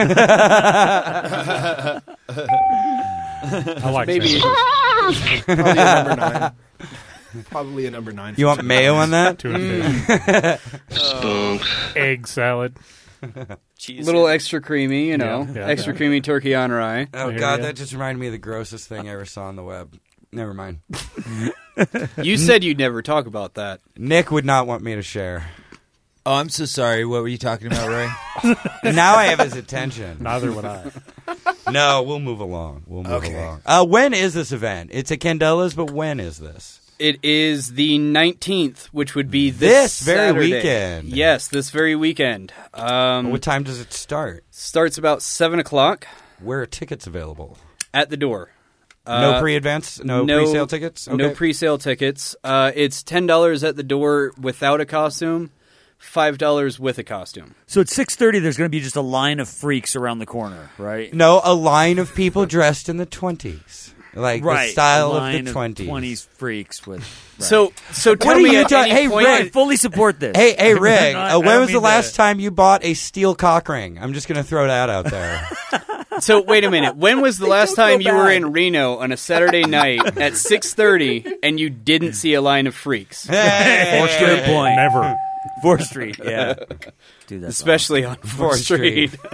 I like Maybe- sandwiches. Probably a number nine. Probably a number nine. You want mayo on that? Tuna fish. Spunk. Egg salad. Cheese. Little extra creamy, you know, Yeah, yeah. extra creamy turkey on rye. Oh Here god, you that just reminded me of the grossest thing I ever saw on the web. Never mind. You said you'd never talk about that. Nick would not want me to share. Oh, I'm so sorry. What were you talking about, Roy? Now I have his attention. Neither would I. No, we'll move along. We'll move Okay. along. Uh, when is this event? It's at Candela's, but when is this? It is the nineteenth, which would be This this, very Saturday. weekend. Yes, this very weekend. Um, What time does it start? starts about seven o'clock Where are tickets available? at the door. No Uh, pre-advance? No, no- pre-sale tickets? No Okay. pre-sale tickets. Uh, it's ten dollars at the door without a costume, five dollars with a costume. So at six thirty, there's going to be just a line of freaks around the corner, right? No, a line of people dressed in the twenties. Like right. the style a of line the twenties. twenties freaks with. Right. So, so tell What are me you at talking? any Hey, point- Rick. I fully support this. Hey, hey, Rick. No, I- uh, I when don't was the mean last to- time you bought a steel cock ring? I'm just going to throw that out there. So wait a minute. When was the last don't go time you were bad. in Reno on a Saturday night at six thirty and you didn't see a line of freaks? Fourth Street point. Never. Fourth Street. Yeah. Dude, that's Especially on Fourth Fourth Street. Street.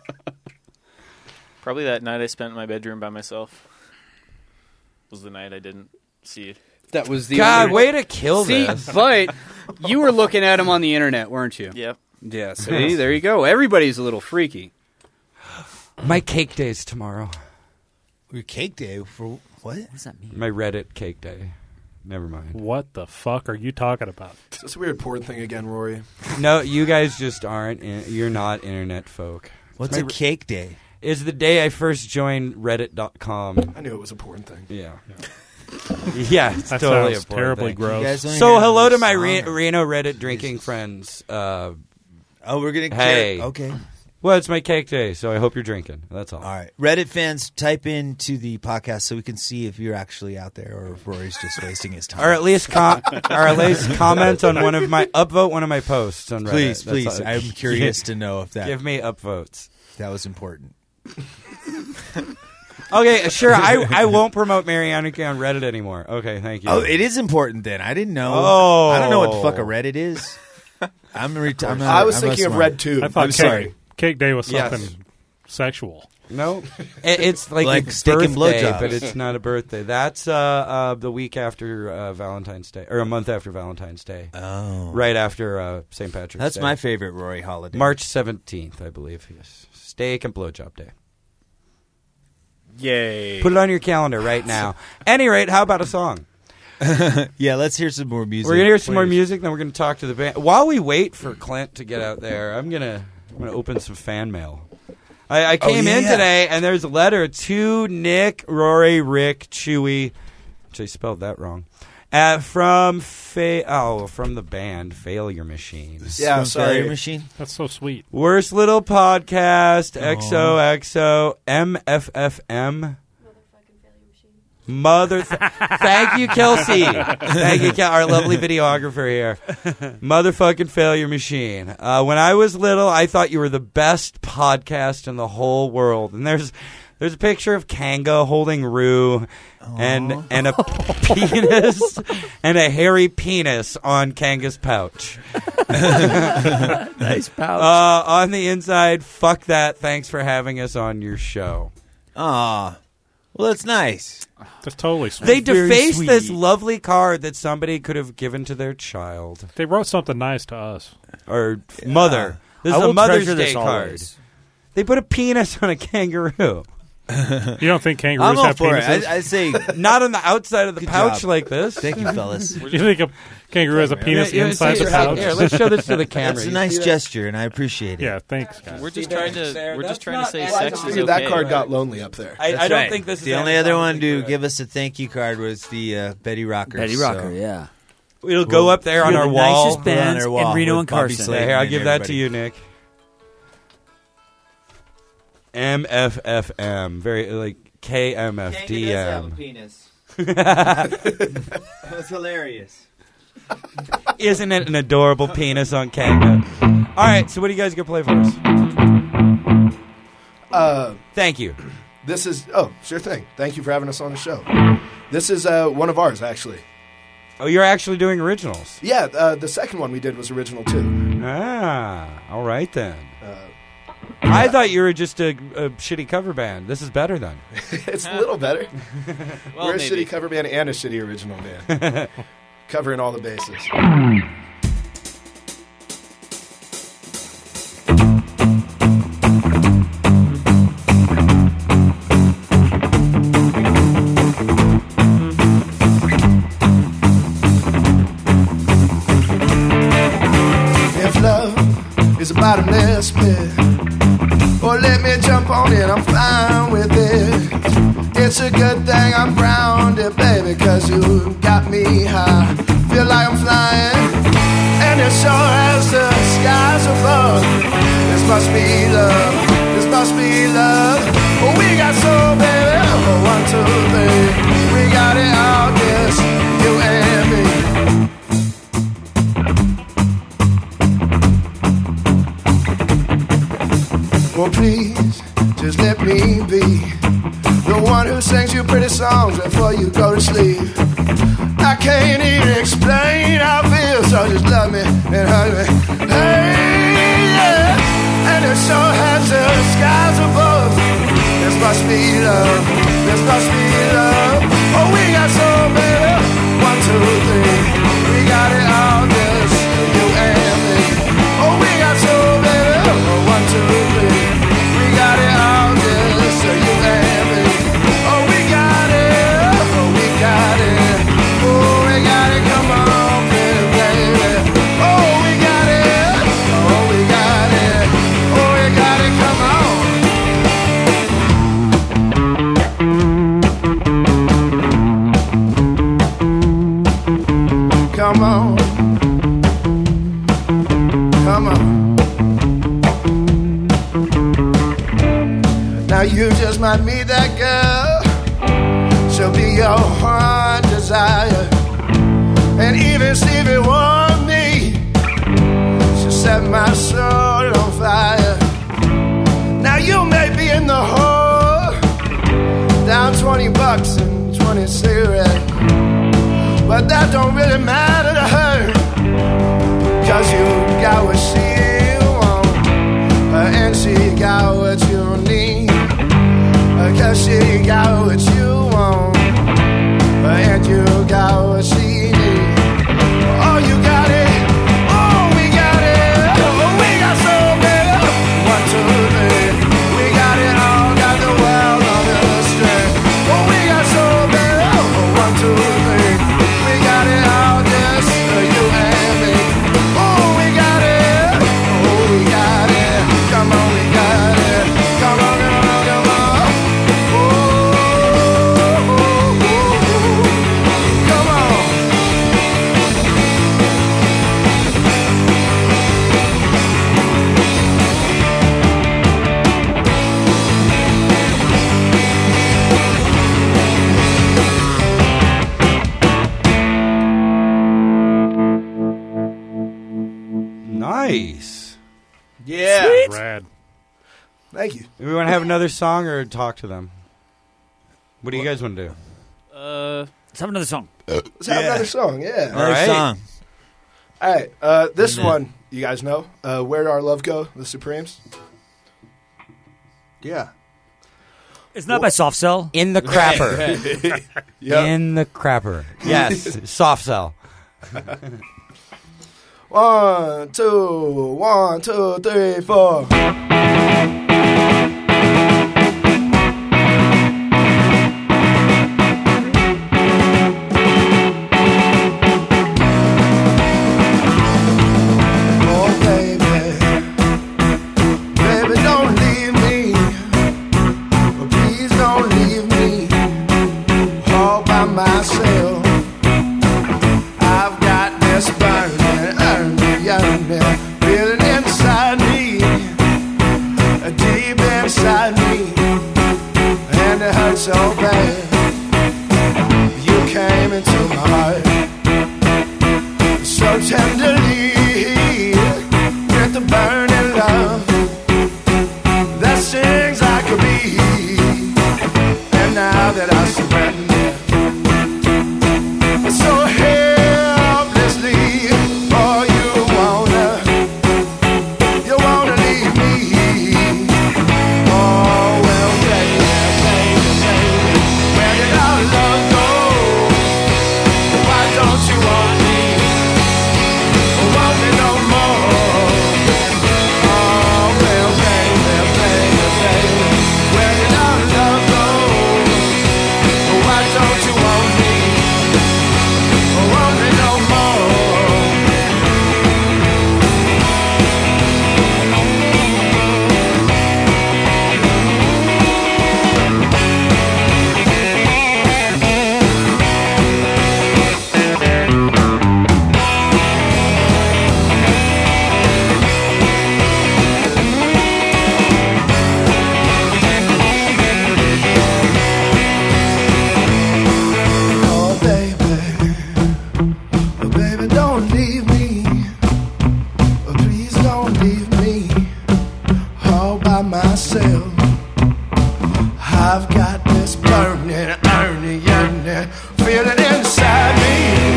Probably that night I spent in my bedroom by myself was the night I didn't see it. That was the God, only- way to kill See, this. but you were looking at him on the internet, weren't you? Yep. Yeah. See, there you go. Everybody's a little freaky. My cake day's tomorrow. Your cake day for what? What does that mean? My Reddit cake day. Never mind. What the fuck are you talking about? Is this a weird porn thing again, Rory? No, you guys just aren't. In, you're not internet folk. What's My a re- cake day? Is the day I first joined Reddit dot com. I knew it was a porn thing. Yeah. Yeah, it's That totally sounds a porn terribly thing. gross. You guys don't So hear hello the to my song? Re- Reno Reddit drinking friends. Uh, Oh, we're gonna. Hey. Care. Okay. well, it's my cake day, so I hope you're drinking. That's all. All right, Reddit fans, type into the podcast so we can see if you're actually out there or if Rory's just wasting his time. Or at least com- or at least comment on one of my upvote one of my posts on Reddit. please, That's please. all. I'm curious to know if that Give me upvotes. that was important. Okay, sure. I I won't promote Marianiki on Reddit anymore. Okay, thank you. Oh, it is important then. I didn't know. Oh. I don't know what the fuck a Reddit is. I'm. Re- I'm not, I was I'm thinking not of smart. Red Tube. I thought I'm cake, sorry. cake day was Yes. something sexual. No, it, it's like, Like a steak and birthday, blowjobs. but it's not a birthday. That's uh, uh, the week after uh, Valentine's Day, or a month after Valentine's Day. Oh, Right after uh, Saint Patrick's that's Day. my favorite Rory holiday. March seventeenth, I believe. Yes, steak and blowjob day. Yay. Put it on your calendar right now. Any rate, how about a song? Yeah, let's hear some more music. We're gonna hear some more please. music, then we're gonna talk to the band. While we wait for Clint to get out there, I'm gonna I'm gonna open some fan mail. I, I Oh, came in yeah. today and there's a letter to Nick, Rory, Rick, Chewy. Which I spelled that wrong. Uh, from fa- oh, from the band Failure Machine. Yeah, From sorry. Failure Machine. That's so sweet. Worst little podcast. X O X O M F F M. Mother, th- thank you, Kelsey. Thank you, Kel- our lovely videographer here. Motherfucking Failure Machine. Uh, when I was little, I thought you were the best podcast in the whole world. And there's There's a picture of Kanga holding Rue and and a penis and a hairy penis on Kanga's pouch. Nice pouch. Uh, on the inside, fuck that. Thanks for having us on your show. Aw. Well, that's nice. That's totally sweet. They Very defaced sweet. this lovely card that somebody could have given to their child. They wrote something nice to us. Or mother. This I is a will Mother's treasure Day this card. always. They put a penis on a kangaroo. You don't think kangaroos I'm all have for it. penises? I, I say Not on the outside of the Good pouch job. like this. thank you, fellas. You think a kangaroo has a penis Yeah, yeah, inside see, the here, pouch? here, let's show this to the camera. That's a You nice see that? gesture, and I appreciate it. Yeah, thanks, guys. We're just See trying that to. there? We're That's just trying not to say as- sex I is figured okay. that card got lonely up there. I, That's I don't right. think this is the only other one to anatomically give us a thank you card was the uh, Betty Rocker. Betty Rocker, yeah. correct. It'll go up there on You're our the wall. nicest bands our wall in Reno with and Bobby Carson. Slade. Yeah, here, I'll and give that to everybody. you, Nick. M F F M. Very, like, K M F D M. penis. That's hilarious. Isn't it an adorable penis on Kanga? All right, so what do you guys going to play for us? Uh, Thank you. this is oh, sure thing. Thank you for having us on the show. This is uh, one of ours, actually. Oh, you're actually doing originals. Yeah, uh, the second one we did was original too. Ah, all right then. Uh, I thought you were just a, a shitty cover band. This is better then. it's a little better. Well, We're a maybe. shitty cover band and a shitty original band, covering all the bases. If love is a bottomless pit, or let me jump on it, I'm fine with it. It's a good thing I'm grounded, baby, cause you got me high. Feel like I'm flying, and as sure as the skies above, this must be love, this must be love. Oh, we got soul, baby, oh, one, two, three. We got it all, yes, you and me. Well, please, just let me be the one who sings you pretty songs before you go to sleep. I can't even explain how I feel, so just love me and hug me. Hey, yeah, and it sure has the skies above. This must be love, this must be love. Oh, we got so baby, one, two, three. We got it all, this, you and me. Oh, we got so baby, one, two, three. We got it all, this, you and me. Oh, we got it, oh, we got it. Oh, we got it, come on, baby, baby. Oh, we got it, oh, we got it. Oh, we got it, come on. Come on. Come on. Now you just might meet that girl. She'll be your heart desire. And even Stevie want me. She'll set my soul on fire. Now you may be in the hole, down twenty bucks and twenty cigarettes. But that don't really matter to her, cause you got what she wants, uh, and she got what you need, uh, cause she got what you want, uh, and you got what she needs. Oh, you got it, oh, we got it, oh, we got so big, one, two, three, we got it all, got the world on the string. Oh, we got so big, oh, one, two, three. We got it all, just you and me. Oh, we got it. Oh, we got it. Come on, we got it. Come on, come on, come on. Oh, oh, oh, oh. Come on. Nice. Yeah. Rad. Thank you. Do we want to have another song or talk to them? What do you guys want to do? Uh, let's have another song. Let's have Yeah. another song, yeah. Another right. song. All right, uh, this And then- one, you guys know. Uh, Where Did Our Love Go? The Supremes. Yeah. It's not by Soft Cell. In the crapper. Yep. In the crapper. Yes. Soft Cell. One, two, one, two, three, four. Oh, baby, baby, don't leave me. Oh, please don't leave me all by myself. I've got this burning, burning, yearning, feeling inside me, deep inside me, and it hurts so bad. You came into my heart so tenderly with the burning love that sings like a bee. And now that I surrender, so helplessly, oh, you wanna, you wanna leave me. Oh, well, baby, baby, baby, where did our love go? Why don't you want me? Want me no more? Oh, well, baby, baby, baby, where did our love go? Why don't you want me? Want me no more? Oh, baby, oh, baby, don't leave me. Oh, please don't leave me all by myself. I've got this burning, burning, yearning feeling inside me,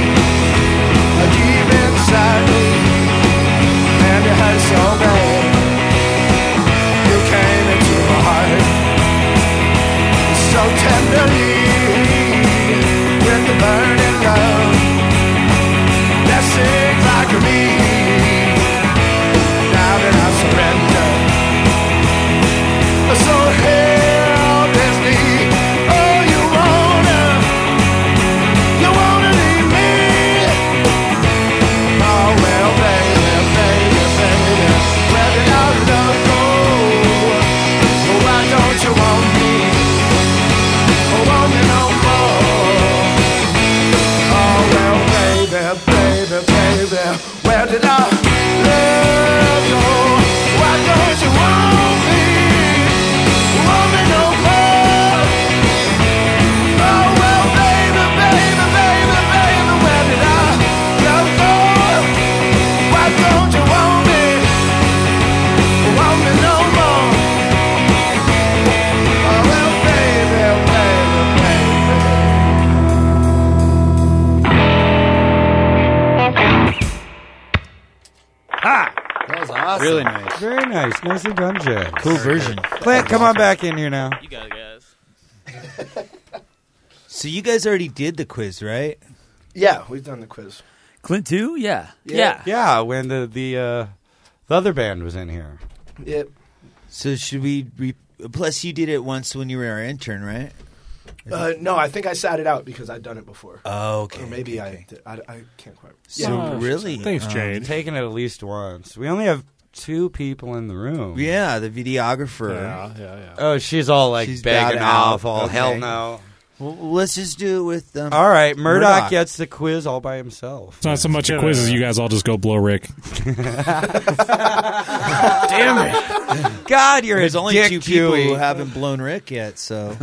deep inside me, and it hurts so bad. You came into my heart so tenderly with the burning love that sings like me. Now that I surrender, so helplessly, oh, you wanna, you wanna leave me. Oh, well, baby, baby, baby, where did our love go? Why don't you want me? Want me no more? Oh, well, baby, baby, baby, where did our love go? Why don't you want me? Want me no more? Oh, well, baby, baby, baby, baby, where did our love go? Why don't you want me? Want me no more? Oh, well, baby, baby, baby. Ah! That was awesome. Really nice. Very nice. Nicely done, Jay. Cool version. Clint, come on back in here now. You got it, guys. So you guys already did the quiz, right? Yeah, we've done the quiz. Clint too? Yeah. Yeah. Yeah, when the the, uh, the other band was in here. Yep. So should we? Re- Plus, you did it once when you were our intern, right? Uh, no, I think I sat it out because I'd done it before. Oh, okay. Or maybe okay, I, okay. did. I, I can't quite. So Oh, really, Thanks, um, Jade. Taken it at least once. We only have two people in the room. Yeah, the videographer. Yeah, yeah, yeah. Oh, she's all like She's begging bowed out. off. All Okay. hell no. Well, let's just do it with. Um, All right, Murdoch, Murdoch. gets the quiz all by himself. It's not so much a quiz as you guys all just go blow Rick. Damn it! God, you're There's a only dick, two people Chewie. who haven't blown Rick yet, so.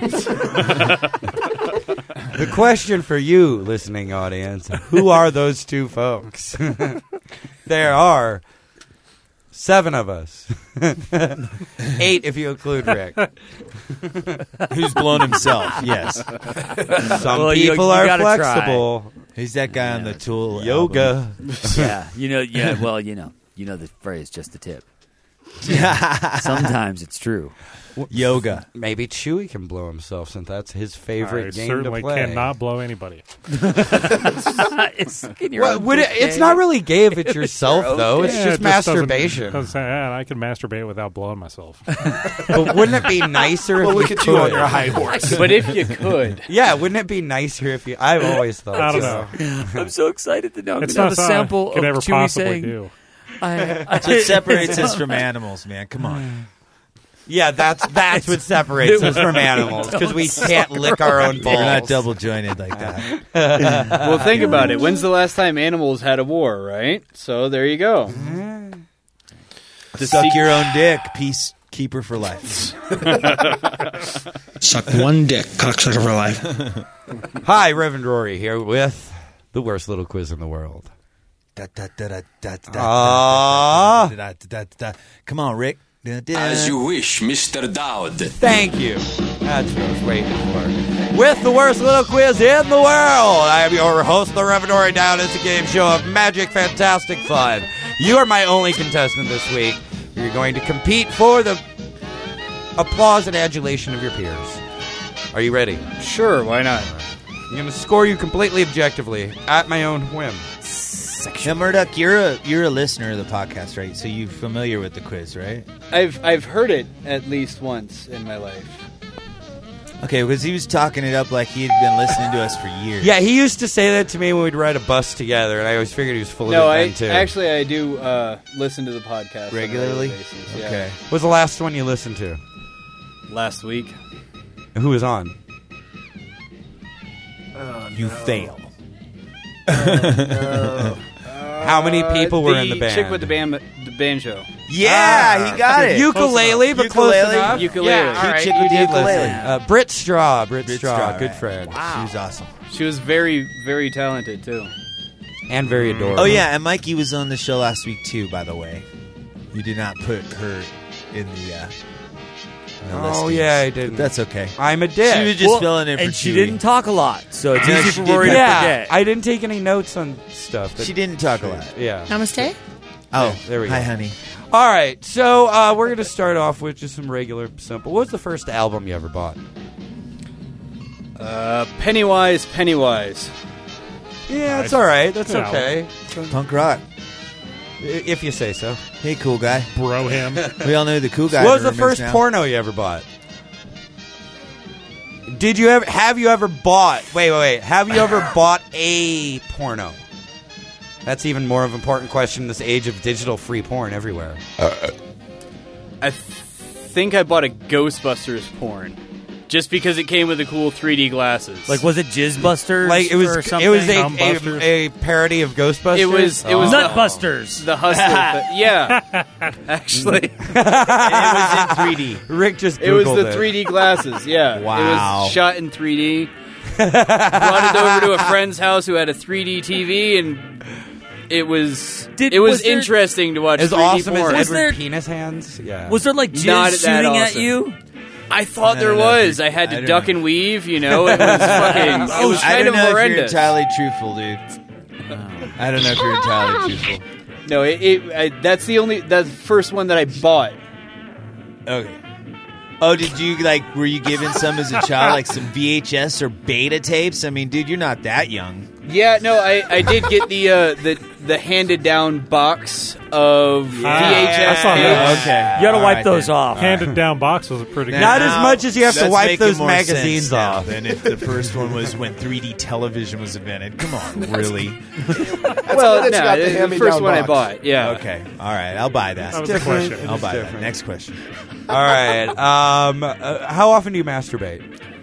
The question for you, listening audience, who are those two folks? There are Seven of us. Eight if you include Rick. Who's blown himself, yes. Some Well, you- people you are gotta flexible. He's that guy on the Tool Yoga. Yeah, you know. Yeah, well, you know, you know the phrase "just the tip." Sometimes it's true. Yoga. Maybe Chewie can blow himself since that's his favorite I game certainly to play. cannot blow anybody. It's in your Well, own would it, dick, it's eh? not really gay if it's yourself, your own though. It's Yeah, just it just doesn't- masturbation. doesn't say, "Ah, I can masturbate without blowing myself. But wouldn't it be nicer Well, if look you at could? you on your high horse. But if you could, Yeah, wouldn't it be nicer if you... I've always thought I don't so. know. I'm so excited to know. I'm It's gonna not have a something I sample could of ever Chewie possibly saying, do. I, I, That's what separates us from animals, man. Come on. Yeah, that's that's what separates us from animals, because we can't lick our own balls. We're not double jointed like that. well, think about it. When's the last time animals had a war, right? So there you go. Suck your own dick, peacekeeper for life. Suck one dick, cocksucker for life. Hi, Reverend Rory here with the worst little quiz in the world. Come on, Rick. As you wish, Mister Dowd. Thank you. That's what I was waiting for. With the worst little quiz in the world, I am your host, the Reverend Rory Down. It's a game show of magic, fantastic fun. You are my only contestant this week. You're going to compete for the applause and adulation of your peers. Are you ready? Sure, why not? I'm going to score you completely objectively at my own whim. Now, Murdoch, you're a you're a listener of the podcast, right? So you're familiar with the quiz, right? I've I've heard it at least once in my life. Okay, because he was talking it up like he had been listening to us for years. Yeah, he used to say that to me when we'd ride a bus together, and I always figured he was full of No, it I then, too. actually I do uh, listen to the podcast on a Regularly? regular basis, yeah. Okay. What was the last one you listened to? Last week. Who was on? Oh, You no. fail. Oh, How many people Uh, were in the band? Chick with the band, the banjo. Yeah, he got it. Ukulele, but close Ukulele? enough. Ukulele. Yeah, all Cute right, chick you with the did ukulele. listen. Uh, Britt Straw, Britt, Britt Straw, Straw, good right. friend. She was awesome. She was very, very talented too. And very adorable. Oh, yeah, and Mikey was on the show last week, too, by the way. You did not put her in the, uh, in the Oh, listings. yeah, I didn't. But that's okay. I'm a dick. She was just Well, filling in for and she Chewie. didn't talk a lot, so it's No, easy she for Rory to didn't. yeah, forget. I didn't take any notes on stuff. that- She didn't talk a lot. Yeah. Namaste. Oh, there we go. Hi, honey. All right, so uh, we're going to start off with just some regular, simple. What was the first album you ever bought? Uh, Pennywise, Pennywise. Yeah, it's all right. That's Good okay. Punk rock. I- If you say so. Hey, cool guy. Bro him. We all know who the cool guy What was the room is first now. porno you ever bought? Did you ever have you ever bought? Wait, wait, wait. Have you ever bought a porno? That's even more of an important question in this age of digital free porn everywhere. I th- think I bought a Ghostbusters porn. Just because it came with the cool three D glasses. Like, was it Jizzbusters? Like it was, or something? it was a, Gumbusters? a, a parody of Ghostbusters. It was- it was Oh. Nutbusters. the hustler. thi- yeah, actually, It was in three D. Rick just it was Googled the three D glasses. Yeah, Wow. It was shot in three D. Brought it over to a friend's house who had a three D T V, and it was Did- it was, was there- interesting to watch As three D awesome porn. as Was Edward there- Penis Hands. Yeah. Was there like Not jizz that shooting at awesome. you? I thought No, there no, no, was. dude. I had I to don't duck know. and weave. You know, it was fucking. It was I kind don't of know if you're horrendous. entirely truthful, dude. I don't know if you're entirely truthful. No, it, it I, that's the only that's the first one that I bought. Okay. Oh, did you, like, were you given some as a child, like some V H S or beta tapes? I mean, dude, you're not that young. Yeah, no, I, I did get the uh, the the handed down box of V H S I saw that. tapes. Okay. You gotta All wipe right, those then. off. Handed down box was a pretty good. Not as much as you have to That's wipe making those more magazines sense now off. than if the first one was when three D television was invented. Come on, really? Well, good that you no, got the the, hand-me-down first one I box. bought. Yeah. Okay. All right, I'll buy that. That was the different. question. I'll buy that. different. Next question. All right. Um, uh, how often do you masturbate?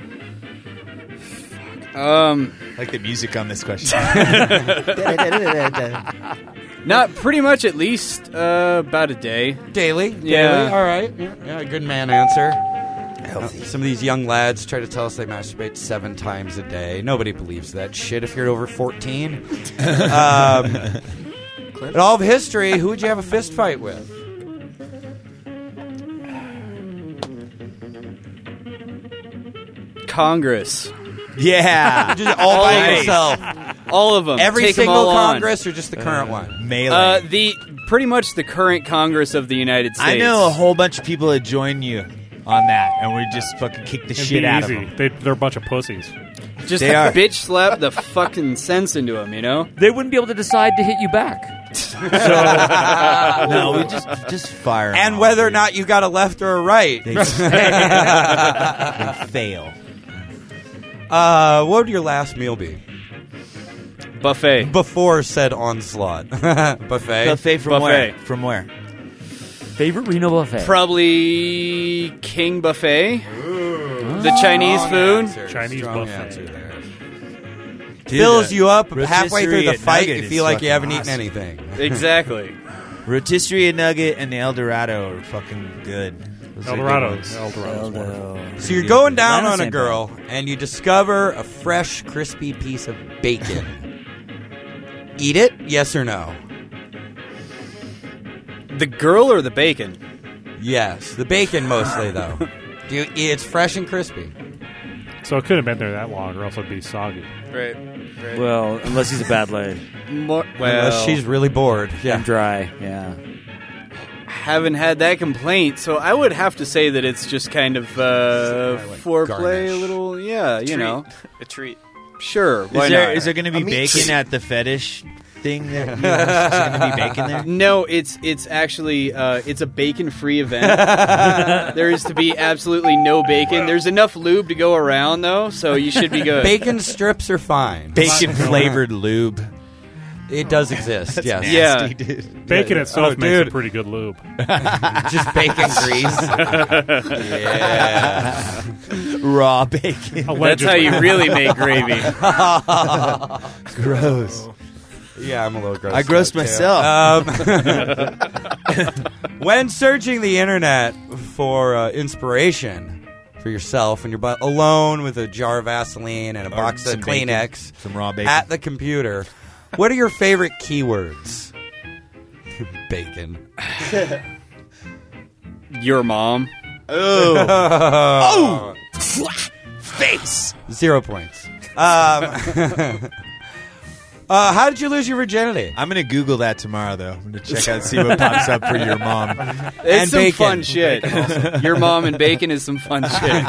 Um, I like the music on this question. not pretty much. At least uh, about a day. Daily. Yeah. Daily. All right. Yeah, yeah, good man answer. Healthy. Some of these young lads try to tell us they masturbate seven times a day. Nobody believes that shit if you're over fourteen. um, in all of history, who would you have a fist fight with? Congress. Yeah. Just all by Nice. yourself. All of them. Every Take 'em single all on. Congress or just the current one? Melee. Uh, the pretty much the current Congress of the United States. I know a whole bunch of people that join you on that, and we just fucking kick the It'd shit be out easy. of them. They, they're a bunch of pussies. Just They are. bitch slap the fucking sense into them, you know? They wouldn't be able to decide to hit you back. No, we just just fire 'em And off, whether or dude. not you got a left or a right. They, they fail. Uh, what would your last meal be? Buffet. Before said onslaught. Buffet. Buffet from Buffet. where? From where? Favorite Reno buffet? Probably King Buffet. The Chinese food. Chinese Strong buffet. answer there. Dude, Fills uh, you up rotisserie halfway through the at fight. Nugget You is feel like you fucking haven't eaten awesome. anything. Exactly. Rotisserie Nugget and the El Dorado are fucking good. Those El are good Dorado. ones. El Dorado's wonderful. So you're going down Not on a same girl, and you discover a fresh, crispy piece of bacon. Eat it? Yes or no? The girl or the bacon? Yes. The bacon mostly, though. Do you, it's fresh and crispy. So it couldn't have been there that long, or else it'd be soggy. Right. Right. Well, unless he's a bad lady. More, well, Unless she's really bored. Yeah. And dry, yeah. haven't had that complaint, so I would have to say that it's just kind of uh, foreplay, garnish. a little, yeah, you treat. know. A treat. Sure, why Is there not? is there going to be A meat bacon treat. at the fetish thing? That you know, is there going to be bacon there? No, it's it's actually uh, it's a bacon-free event. There is to be absolutely no bacon. There's enough lube to go around, though, so you should be good. Bacon strips are fine. Bacon flavored lube. It does exist. That's yes. nasty, Yeah. dude. Bacon Yeah. itself Oh, makes dude. a pretty good lube. Just bacon grease. Yeah. Raw bacon. That's how you really make gravy. Gross. Yeah, I'm a little gross. I grossed myself. Um, when searching the internet for uh, inspiration for yourself and you're bu- alone with a jar of Vaseline and a Or box of some bacon. Kleenex, Some raw bacon. at the computer, what are your favorite keywords? Bacon. Your mom. Oh. Oh. Face. Zero points. Um, uh, how did you lose your virginity? I'm going to Google that tomorrow, though. I'm going to check out, see what pops up for your mom. It's And some bacon. fun shit. Your mom and bacon is some fun shit.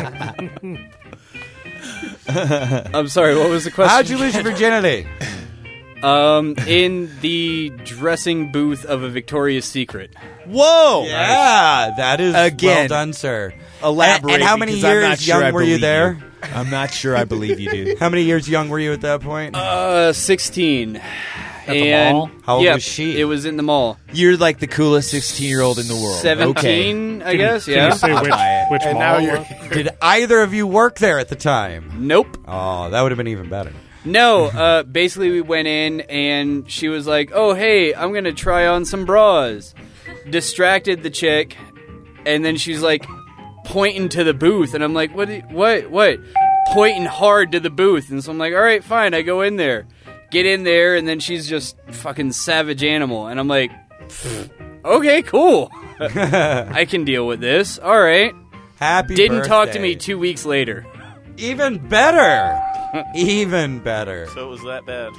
I'm sorry, what was the question? How'd you lose your virginity? Um, in the dressing booth of a Victoria's Secret. Whoa! Yeah, that is Again. well done, sir. Elaborate. And, and how many because I'm years not sure young I were you believe there? you. I'm not sure I believe you, dude. How many years young were you at that point? Uh, sixteen. the and mall? How old yeah, was she? It was in the mall. You're like the coolest sixteen-year-old in the world. Seventeen, I Can you- guess. Can Yeah. you say I'll which, buy it. which And mall now it you're- was? Did either of you work there at the time? Nope. Oh, that would have been even better. No. Uh, basically, we went in and she was like, "Oh, hey, I'm gonna try on some bras." Distracted the chick, and then she's like pointing to the booth, and I'm like, "What? do- What? What?" Pointing hard to the booth, and so I'm like, "All right, fine." I go in there, get in there, and then she's just fucking savage animal, and I'm like, "Okay, cool. I can deal with this. All right." Happy Didn't talk to birthday. me two weeks later. Even better. Even better. So it was that bad.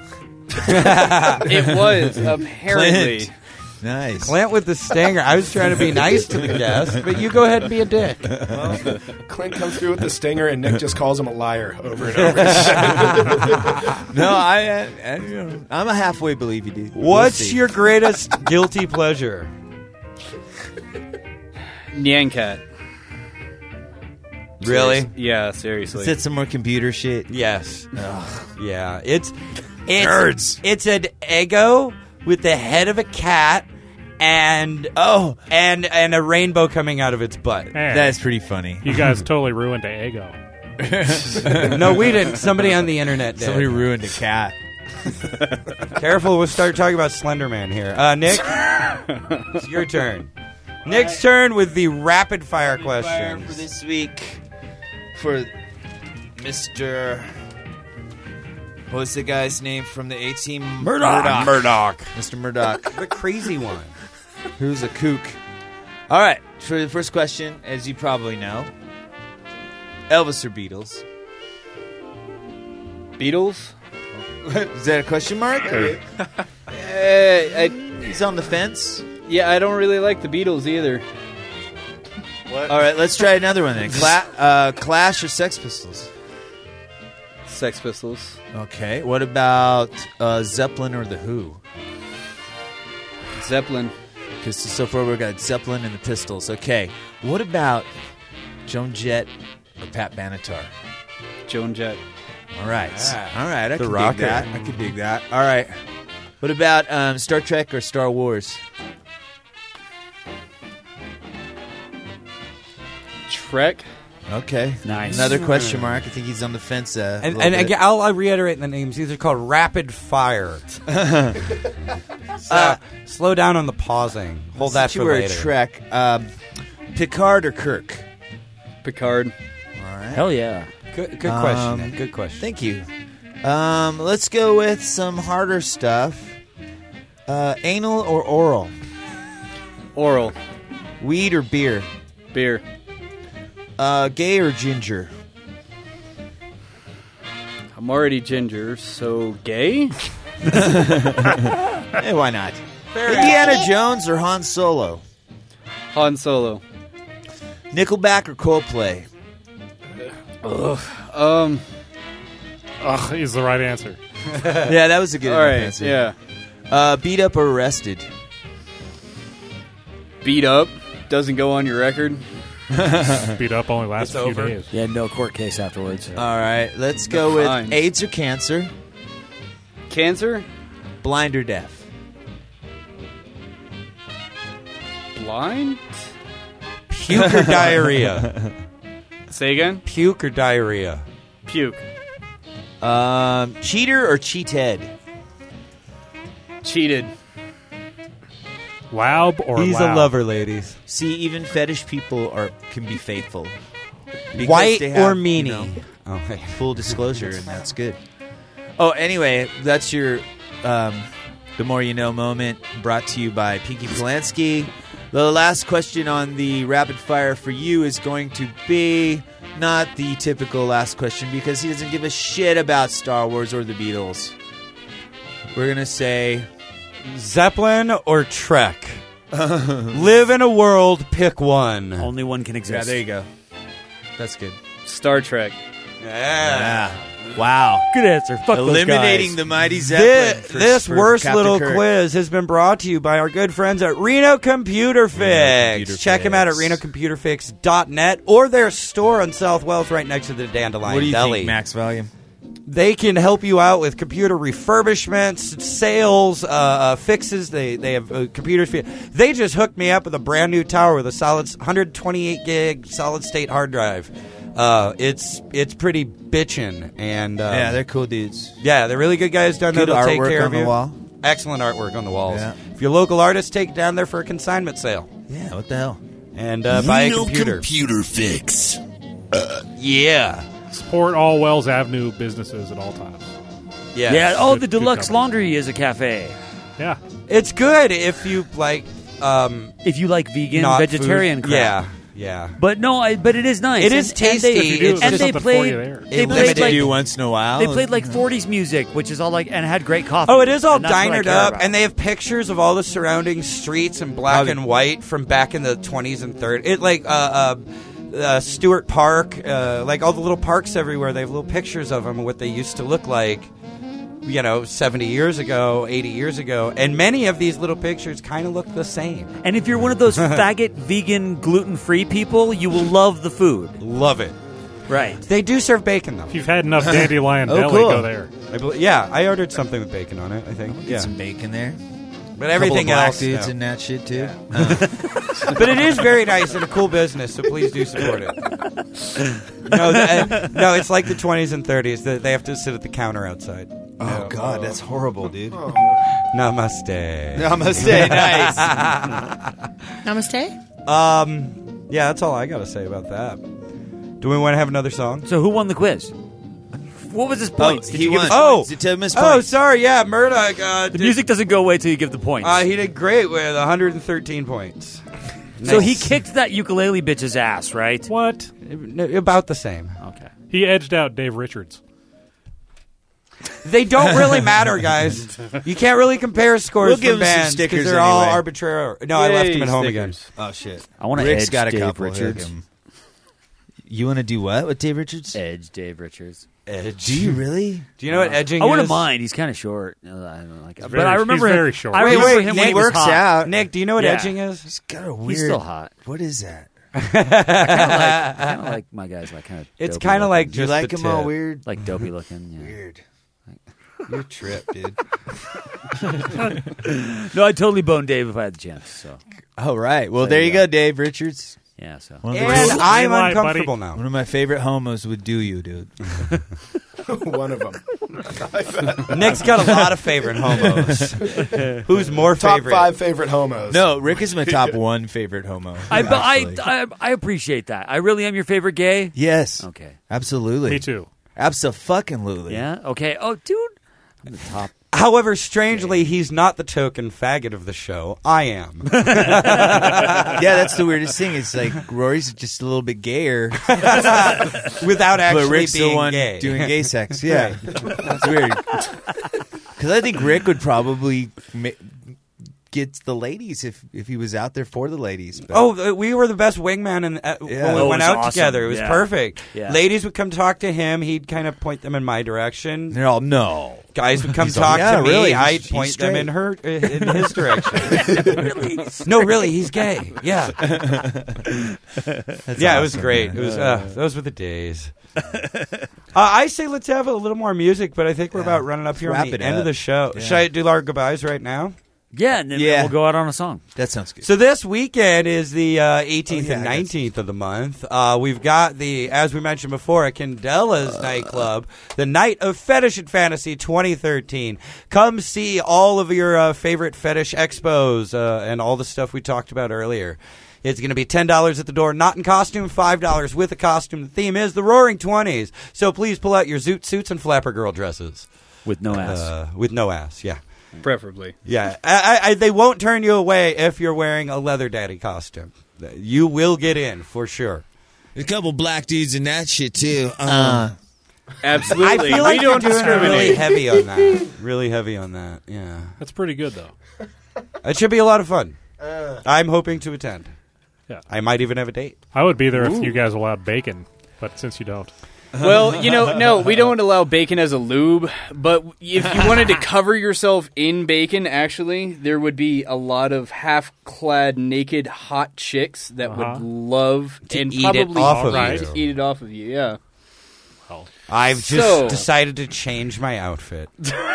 It was apparently. Clint. Nice. Clint with the stinger. I was trying to be nice to the guest, but you go ahead and be a dick. Well, Clint comes through with the stinger, and Nick just calls him a liar over and over. No, I, I, I you know, I'm a halfway believe you, dude. We'll What's see. your greatest guilty pleasure? Nyan Cat. Really? Serious- Yeah, seriously. Is that some more computer shit? Yes. Yeah. It's it's Nerds. it's an Eggo with the head of a cat and Oh, and and a rainbow coming out of its butt. Man, that's pretty funny. you guys totally ruined the Eggo. No, we didn't. Somebody on the internet did. Somebody ruined a cat. Careful, we'll start talking about Slender Man here. Uh, Nick, it's your turn. Nick's turn with the rapid fire For questions. this week, for Mister What was the guy's name from the A-Team? Murdoch. Murdoch. Mister Murdoch. The crazy one. Who's a kook. All right, for the first question, as you probably know, Elvis or Beatles? Beatles? Is that a question mark? Or? uh, I, He's on the fence. Yeah, I don't really like the Beatles either. What? All right, let's try another one then. Cla- uh, Clash or Sex Pistols? Sex Pistols. Okay. What about uh, Zeppelin or The Who? Zeppelin. Because so far we've got Zeppelin and the Pistols. Okay. What about Joan Jett or Pat Benatar? Joan Jett. All right. Yeah. All right. I The can rocker. dig that. I can dig that. All right. What about um, Star Trek or Star Wars? Trek. Okay. Nice. Another question mark. I think he's on the fence. Uh, a And, little and bit. again, I'll, I'll reiterate the names. These are called rapid fire. so, Uh, slow down on the pausing. Hold that Since you for were later. a Trek. Um, Picard or Kirk? Picard. All right. Hell yeah. Good, good question. Um, Nick. Good question. Thank you. Um, let's go with some harder stuff. Uh, anal or oral? Oral. Weed or beer? Beer. Uh, gay or ginger? I'm already ginger, so gay? Hey, why not? Indiana Jones or Han Solo? Han Solo. Nickelback or Coldplay? Ugh. Um. Ugh is the right answer. Yeah, that was a good All right, answer. yeah. Uh, beat up or arrested? Beat up. Doesn't go on your record. Beat up only lasts It's a few over. days. Yeah, no court case afterwards. All right, let's go with Fine. AIDS or cancer? Cancer? Blind or deaf? Blind? Puke or diarrhea? Say again? Puke or diarrhea? Puke. Um, cheater or cheated? Cheated. Laub or He's loud? a lover, ladies. See, even fetish people are can be faithful. Because White they have, or meanie? you know, Oh, hey. full disclosure, and that's good. Oh, anyway, that's your um, The More You Know moment brought to you by Pinky Polanski. The last question on the rapid fire for you is going to be not the typical last question because he doesn't give a shit about Star Wars or the Beatles. We're going to say Zeppelin or Trek? Live in a world, pick one. Only one can exist. Yeah, there you go. That's good. Star Trek. Yeah. Yeah. Wow. Good answer. Fuck those Eliminating guys. the mighty Zeppelin. This, for- this for worst Captain little Kirk. quiz has been brought to you by our good friends at Reno Computer Fix. Computer Check them out at Fix. reno computer fix dot net or their store on South Wells right next to the Dandelion What do you Deli. think, Max Volume? They can help you out with computer refurbishments, sales, uh, uh, fixes. They they have uh, computers. They just hooked me up with a brand new tower with a solid one hundred twenty-eight gig solid state hard drive. Uh, it's it's pretty bitchin', and um, Yeah, they're cool dudes. yeah, they're really good guys down there. Good They'll take artwork care on of the you. wall. Excellent artwork on the walls. Yeah. If you're local artists, take it down there for a consignment sale Yeah, what the hell? and uh, buy a Reno computer. Computer Fix. Yeah, Support all Wells Avenue businesses at all times. yeah, Yeah. Oh, Good- the good Deluxe company. Laundry is a cafe. Yeah. It's good if you like. Um, If you like vegan, not vegetarian food. crap. Yeah, yeah. But no, I, but it is nice. It And- is and tasty. they- If you do, It's there's and they something for played. you there. They It played limited like you once in a while. they played like forties music, which is all like and had great coffee. Oh, it is all and that's what I dinered care up, about. and they have pictures of all the surrounding streets in black Oh, and white from back in the twenties and thirties. It like uh, uh, uh, Stewart Park, uh, like all the little parks everywhere. They have little pictures of them, what they used to look like. You know, seventy years ago, eighty years ago, and many of these little pictures kind of look the same. And if you're one of those faggot, vegan, gluten-free people, you will love the food. Love it. Right. They do serve bacon though. If you've had enough Dandelion Oh, Deli, cool. go there. I bel yeah, I ordered something with bacon on it. I think. Get Yeah, some bacon there. but everything Couple of black else. dudes no. in that shit too. But it is very nice and a cool business, so please do support it. No, the, uh, no, it's like the twenties and thirties. They they have to sit at the counter outside. Oh God, that's horrible, dude. Namaste. Namaste, nice. Namaste. Um, yeah, that's all I got to say about that. Do we want to have another song? So who won the quiz? What was his points? Did he you give won. us Oh, Did Tim miss oh, points? sorry. Yeah, Murdoch. Uh, The did- music doesn't go away till you give the points. Uh, he did great with one hundred thirteen points. so he Nice. kicked that ukulele bitch's ass, right? What? About the same. Okay. He edged out Dave Richards. They don't really matter, guys. You can't really compare scores We'll from give him some bands stickers because they're all anyway. arbitrary. No, I left him at home again. Oh shit! I want to Rick's edge got a Dave couple. Richards. Him. You want to do what with Dave Richards? Edge Dave Richards. Edge. Do you really? Do you know what edging I wouldn't is? mind. He's kind of short. Uh, I don't like. He's But very- I remember he's him, very short. I Wait, remember wait, him Nick when he was works hot. out. Nick, do you know what Yeah. edging is? He's got a weird. He's still hot. What is that? kind of like, kind of like my guys, like kind of. It's kind of like Do you just like the him all tip. weird? like dopey looking. Yeah. Weird. You're a trip, dude. No, I'd totally bone Dave if I had the chance. So All right. Well, So there you you go. go, Dave Richards. yeah, so One of, And the, I'm Green light, uncomfortable buddy. now. one of my favorite homos would do you, dude. One of them. Nick's got a lot of favorite homos. Who's more Top favorite? five favorite homos. No, Rick is my top one favorite homo. I, but I, actually. I I appreciate that. I really am your favorite gay. Yes. Okay. Absolutely. Me too. Absolutely. Yeah. Okay. Oh, dude, I'm the top. However, strangely, he's not the token faggot of the show. I am. Yeah, that's the weirdest thing. It's like Rory's just a little bit gayer, Without actually but Rick's being the one gay. doing gay sex. Yeah, that's weird. Because I think Rick would probably ma- get the ladies if if he was out there for the ladies. But Oh, uh, we were the best wingman in, uh, Yeah. when we Oh, it went was out awesome. together. It was Yeah. perfect. Yeah. Ladies would come talk to him. He'd kind of point them in my direction. they're all no. Guys would come He's talk like, "Yeah, to me. really, he's- I'd he's point them in straight." her in his direction. No, really, he's gay. Yeah, yeah, it was awesome, great. man. It was. Uh, those were the days. uh, I say let's have a little more music, but I think we're Yeah. about running up here Wrap on the it end up. of the show. Yeah. Should I do our goodbyes right now? Yeah, and then Yeah. we'll go out on a song. That sounds good. So this weekend is the uh, eighteenth Oh, yeah, and I got nineteenth of the month. Uh, we've got the, as we mentioned before, at Candela's nightclub, the Night of Fetish and Fantasy twenty thirteen. Come see all of your uh, favorite fetish expos uh, and all the stuff we talked about earlier. It's going to be ten dollars at the door, not in costume, five dollars with a costume. The theme is the Roaring Twenties. So please pull out your zoot suits and flapper girl dresses. With no ass. Uh, with no ass, yeah. Preferably. Yeah, I, I, they won't turn you away if you're wearing a leather daddy costume. You will get in for sure. There's a couple black dudes in that shit too. Um, Uh, Absolutely. I feel like we you're don't doing discriminate. really heavy on that. Really heavy on that. Yeah, That's pretty good though. it should be a lot of fun. I'm hoping to attend. Yeah. I might even have a date. I would be there Ooh. if you guys allowed bacon, but since you don't. Well, you know, no, we don't allow bacon as a lube, but if you wanted to cover yourself in bacon, actually, there would be a lot of half-clad, naked, hot chicks that Uh-huh. would love To and eat it probably off of eat, you. eat it off of you, yeah. Well, I've just So- decided to change my outfit.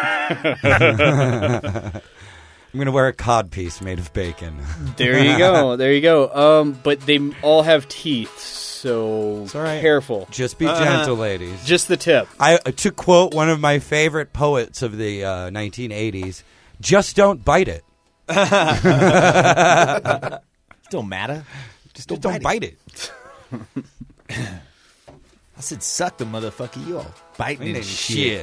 I'm going to wear a codpiece made of bacon. There you go, there you go. Um, but they all have teeth, so It's all right. careful. Just be Uh, gentle, ladies. Just the tip. I to quote one of my favorite poets of the uh, nineteen eighties, just don't bite it. don't matter. Just don't, don't bite it. I said, suck the motherfucker. You all biting Ain't and it shit.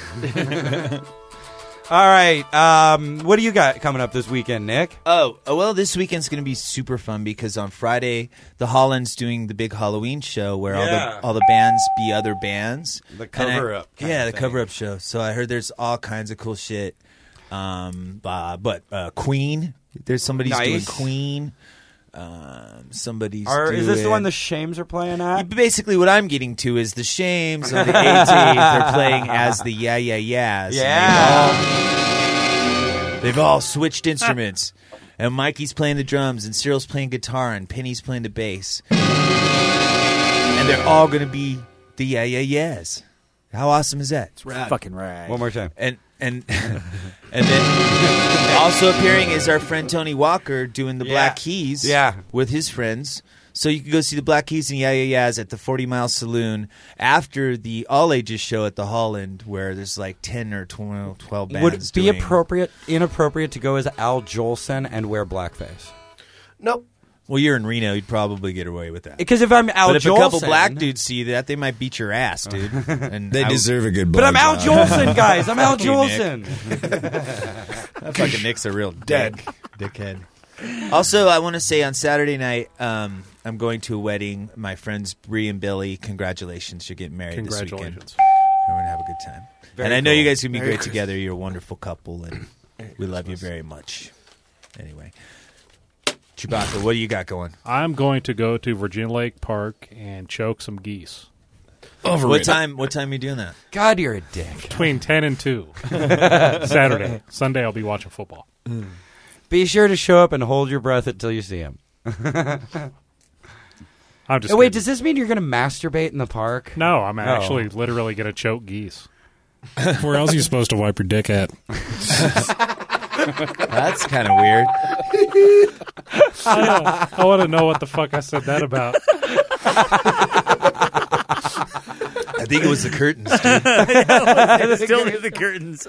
All right. Um, what do you got coming up this weekend, Nick? Oh, uh, well, this weekend's going to be super fun because on Friday, the Holland's doing the big Halloween show where all Yeah. the all the bands be other bands. The And I- cover-up kind Yeah, of the thing. cover up show. So I heard there's all kinds of cool shit. Um, uh, but uh, Queen, there's somebody's doing Nice. Queen. Um, somebody's Or is this the doing- one the Shames are playing at? Basically, what I'm getting to is the Shames on the eighteenth. They're playing as the Yeah Yeah Yeahs. Yeah. And They've all, they've all switched instruments. And Mikey's playing the drums, and Cyril's playing guitar, and Penny's playing the bass. And they're all going to be the Yeah Yeah Yeahs. How awesome is that? It's rad. Fucking rad. One more time. And and and then also appearing is our friend Tony Walker doing the Yeah. Black Keys Yeah. with his friends. So you can go see the Black Keys and Yeah Yeah Yeahs at the forty Mile Saloon after the All Ages show at the Holland, where there's like ten or twelve, twelve bands. Would it be doing- appropriate, inappropriate to go as Al Jolson and wear blackface? Nope. Well, you're in Reno, you'd probably get away with that. Because if I'm Al but if Jolson, a couple black dudes see that, they might beat your ass, dude. And They I- deserve a good But I'm Al blowjob. Jolson, guys. I'm Al Fuck you, Nick. Jolson. That fucking Nick's a real Dead. dick, dickhead. Also, I want to say on Saturday night, um, I'm going to a wedding. My friends Bree and Billy, congratulations. You're getting married this weekend. Congratulations. We're going to have a good time. Very and I know cool. you guys can be Merry great Christmas. together. You're a wonderful couple, and we love you very much. Anyway. Chewbacca, what do you got going? I'm going to go to Virginia Lake Park and choke some geese. What time What time are you doing that? God, you're a dick. Between ten and two. Saturday. Sunday, I'll be watching football. Be sure to show up and hold your breath until you see him. I'm just Oh, wait, kidding. does this mean you're going to masturbate in the park? No, I'm Oh. actually literally going to choke geese. Where else are you supposed to wipe your dick at? That's kind of weird. I, I want to know what the fuck I said that about. I think it was the curtains, dude. It's still in the curtains.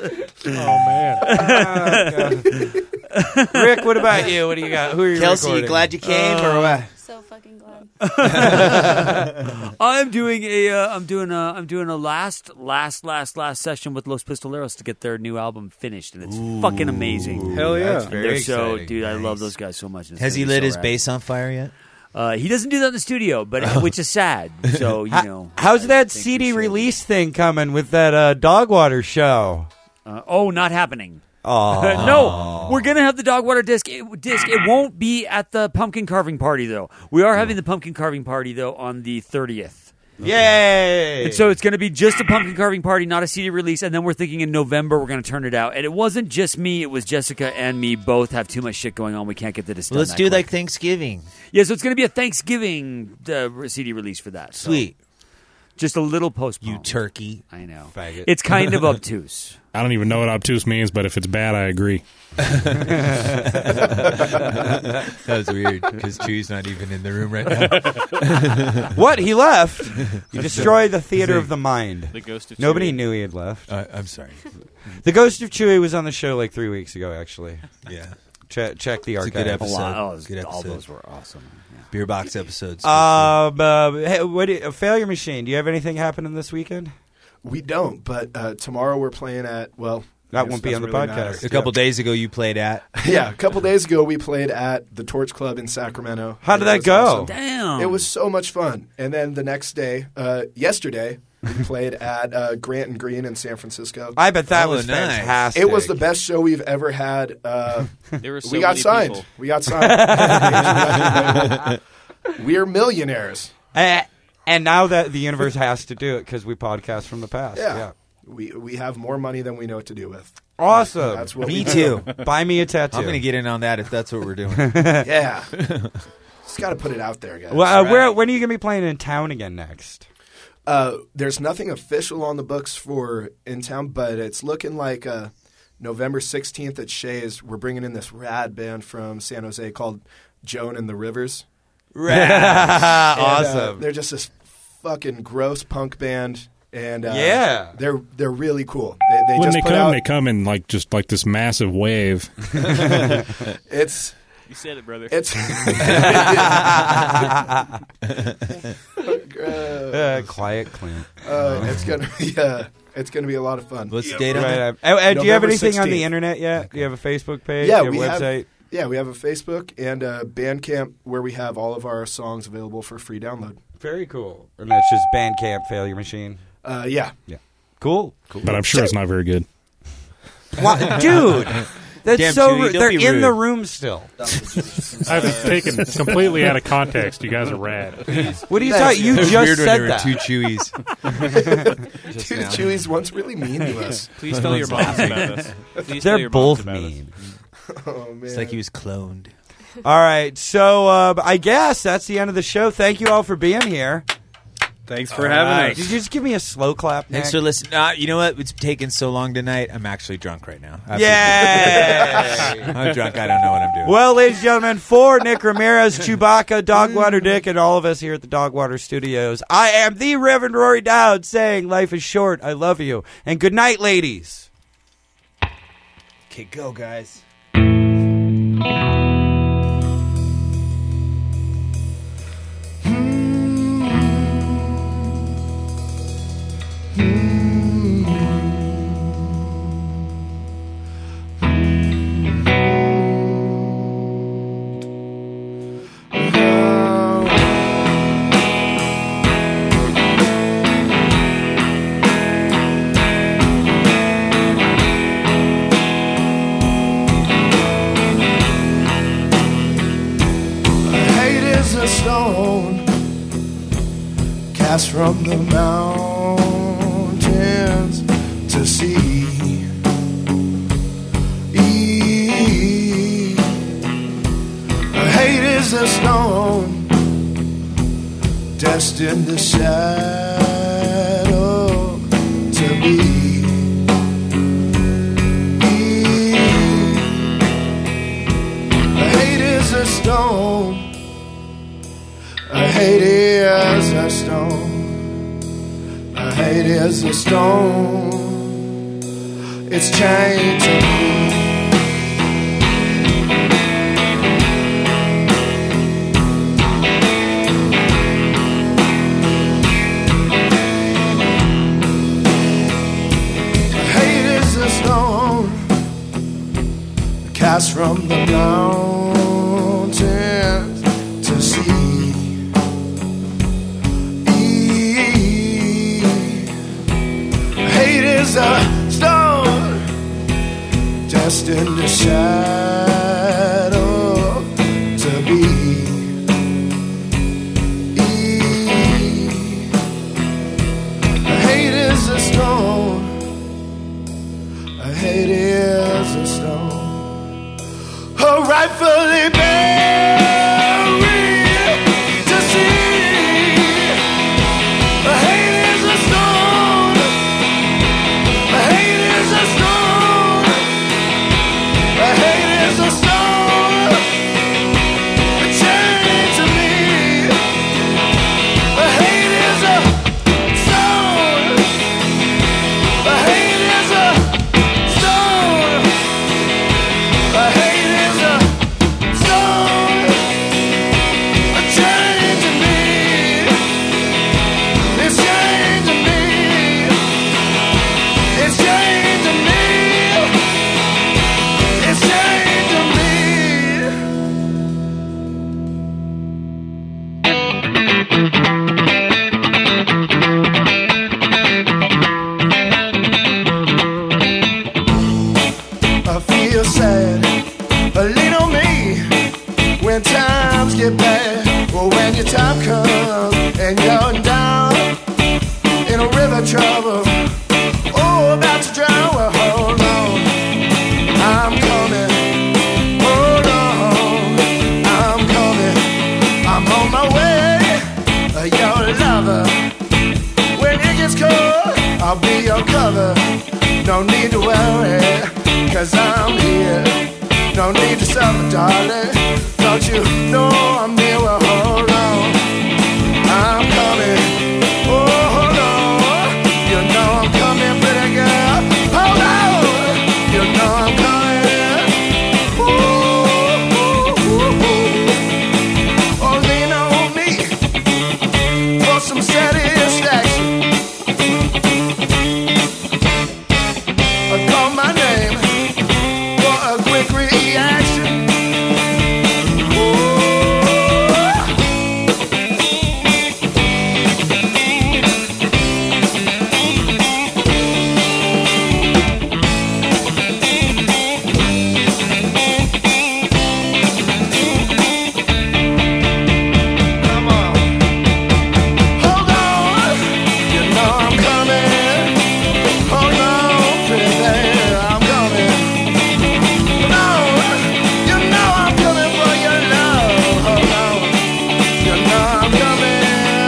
Oh, man. Rick, what about you? What do you got? Who are you Kelsey, you recording? glad you came Uh, or what? So fucking glad. I'm doing a uh, I'm doing a I'm doing a last last last last session with Los Pistoleros to get their new album finished, and it's fucking amazing. Hell yeah. That's And very they're so exciting. dude, I Nice. love those guys so much. It's Has gonna he be lit so his rad. bass on fire yet? Uh, he doesn't do that in the studio, but which is sad. So you How- know, how's I that think C we D should. release thing coming with that uh, Dogwater show? Uh, oh, not happening. Oh no, we're gonna have the Dogwater disc. It, disc. It won't be at the pumpkin carving party though. We are having the pumpkin carving party though on the thirtieth. Yay! And so it's going to be just a pumpkin carving party, not a C D release. And then we're thinking in November we're going to turn it out. And it wasn't just me; it was Jessica and me. Both have too much shit going on. We can't get the disc Well, done let's that do quick. like Thanksgiving. Yeah, so it's going to be a Thanksgiving uh, C D release for that. So Sweet. just a little postponed. You turkey. I know. Faggot. It's kind of obtuse. I don't even know what obtuse means, but if it's bad, I agree. That was weird because Chew's not even in the room right now. What? He left? You destroyed the theater of the mind. The ghost of Nobody Chewie. knew he had left. Uh, I'm sorry. The Ghost of Chewie was on the show like three weeks ago, actually. Yeah. Check, check the It's a archive. good episode. A lot. Oh, it was- Good all episode. those were awesome. Yeah. Beer box episodes. Um, uh, hey, what do you- a failure machine. Do you have anything happening this weekend? We don't, but uh, tomorrow we're playing at, well... That I guess won't be on the doesn't really podcast. matter. a couple days ago, you played at. Yeah, a couple days ago we played at the Torch Club in Sacramento. How did It that was go? awesome. Damn. It was so much fun. And then the next day, uh, yesterday, we played at uh, Grant and Green in San Francisco. I bet that Oh, was nice. fantastic. It was the best show we've ever had. Uh, There were so we got many signed. people. We got signed. We're millionaires. Eh, and now that the universe has to do it because we podcast from the past. Yeah. Yeah. We we have more money than we know what to do with. Awesome. That's what Me we too. do. Buy me a tattoo. I'm going to get in on that if that's what we're doing. Yeah. Just got to put it out there, guys. Well, uh, where, when are you going to be playing in town again next? Uh, there's nothing official on the books for in town, but it's looking like uh, November sixteenth at Shays. We're bringing in this rad band from San Jose called Joan and the Rivers. Rad. And, uh, Awesome. they're just this fucking gross punk band, and uh, Yeah. they're they're really cool. They, they when just they put come, out. they come in like just like this massive wave. It's You said it, brother. it's. Uh, quiet Clint. Uh, it's gonna be uh, it's gonna be a lot of fun. What's the date on Right, that? uh, uh, uh, do you have November anything on the sixteenth. internet yet? Do you have a Facebook page? Yeah, Do you we have a website? have. Yeah, we have a Facebook and a Bandcamp where we have all of our songs available for free download. Very cool. And that's just Bandcamp Failure Machine. Uh, yeah. Yeah. Cool. Cool. But I'm sure it's not very good. Wha- Dude, that's Damn, so Chewie, rude. don't They're be in rude. the room still. I've taken completely out of context. You guys are rad. What are you Thanks, talking? You It was just weird when said there that. were two Chewies. Two Chewies once really mean to us. Please tell your moms about us. Please tell They're your moms both about us. mean. Oh man. It's like he was cloned. All right, so uh, I guess that's the end of the show. Thank you all for being here. Thanks for having right. us. Did you just give me a slow clap? Thanks Nick? for listening. Uh, you know what? It's taken so long tonight. I'm actually drunk right now. I Yay! I'm drunk. I don't know what I'm doing. Well, ladies and gentlemen, for Nick Ramirez, Chewbacca, Dogwater Dick, and all of us here at the Dogwater Studios, I am the Reverend Rory Dowd saying life is short. I love you. And good night, ladies. Okay, go, guys. from the mountains to sea. E- hate is a stone destined to shadow to be. E- hate is a stone. Hate is a stone. Hate is a stone. It's chained to me. Hate is a stone cast from the mountains to sea. Hate is a stone destined to shadow to be. Hate is a stone. Hate is a stone. Oh, rightfully buried to see. Hate is a stone. Hate is a stone. Hate is a stone. A chain to me. Hate is a stone. Hate is a stone. Hate is a stone. A chain to me. It's chained to me. It's chained to me. It's chained to me. I feel sad, lean on me when times get bad, or when your time comes and you're down in a river trouble. Oh, about to drown. Well, hold on, I'm coming. Hold on, I'm coming. I'm on my way. Uh, your lover. When it gets cold, I'll be your cover. No need to worry, cause I'm here. No need to suffer, darling. Don't you know I'm near? Well, hold on, I'm coming. Oh, hold on. You know I'm coming, pretty girl. Hold on. You know I'm coming. Ooh, ooh, ooh, ooh. Oh, lean on me for some satisfaction. Uh, Call my name for a quick reaction. Come on. Hold on. You know I'm coming. Hold on, pretty, I'm coming. Hold on. You know I'm coming for your love. Hold on. You know I'm coming.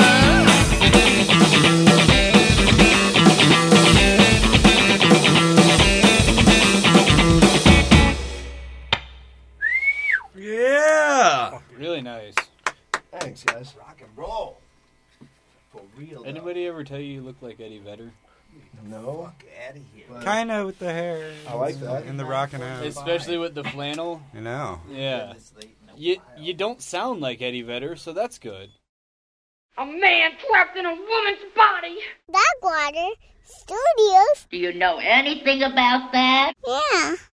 Yeah. Really nice. Thanks, guys. Rock and roll. For real. Anybody ever tell you you look like Eddie Vedder? No. Out of here. Kind of with the hair. I like that. And the rocking out. Especially with the flannel. I know. Yeah. You you don't sound like Eddie Vedder, so that's good. A man trapped in a woman's body. Backwater Studios. Do you know anything about that? Yeah.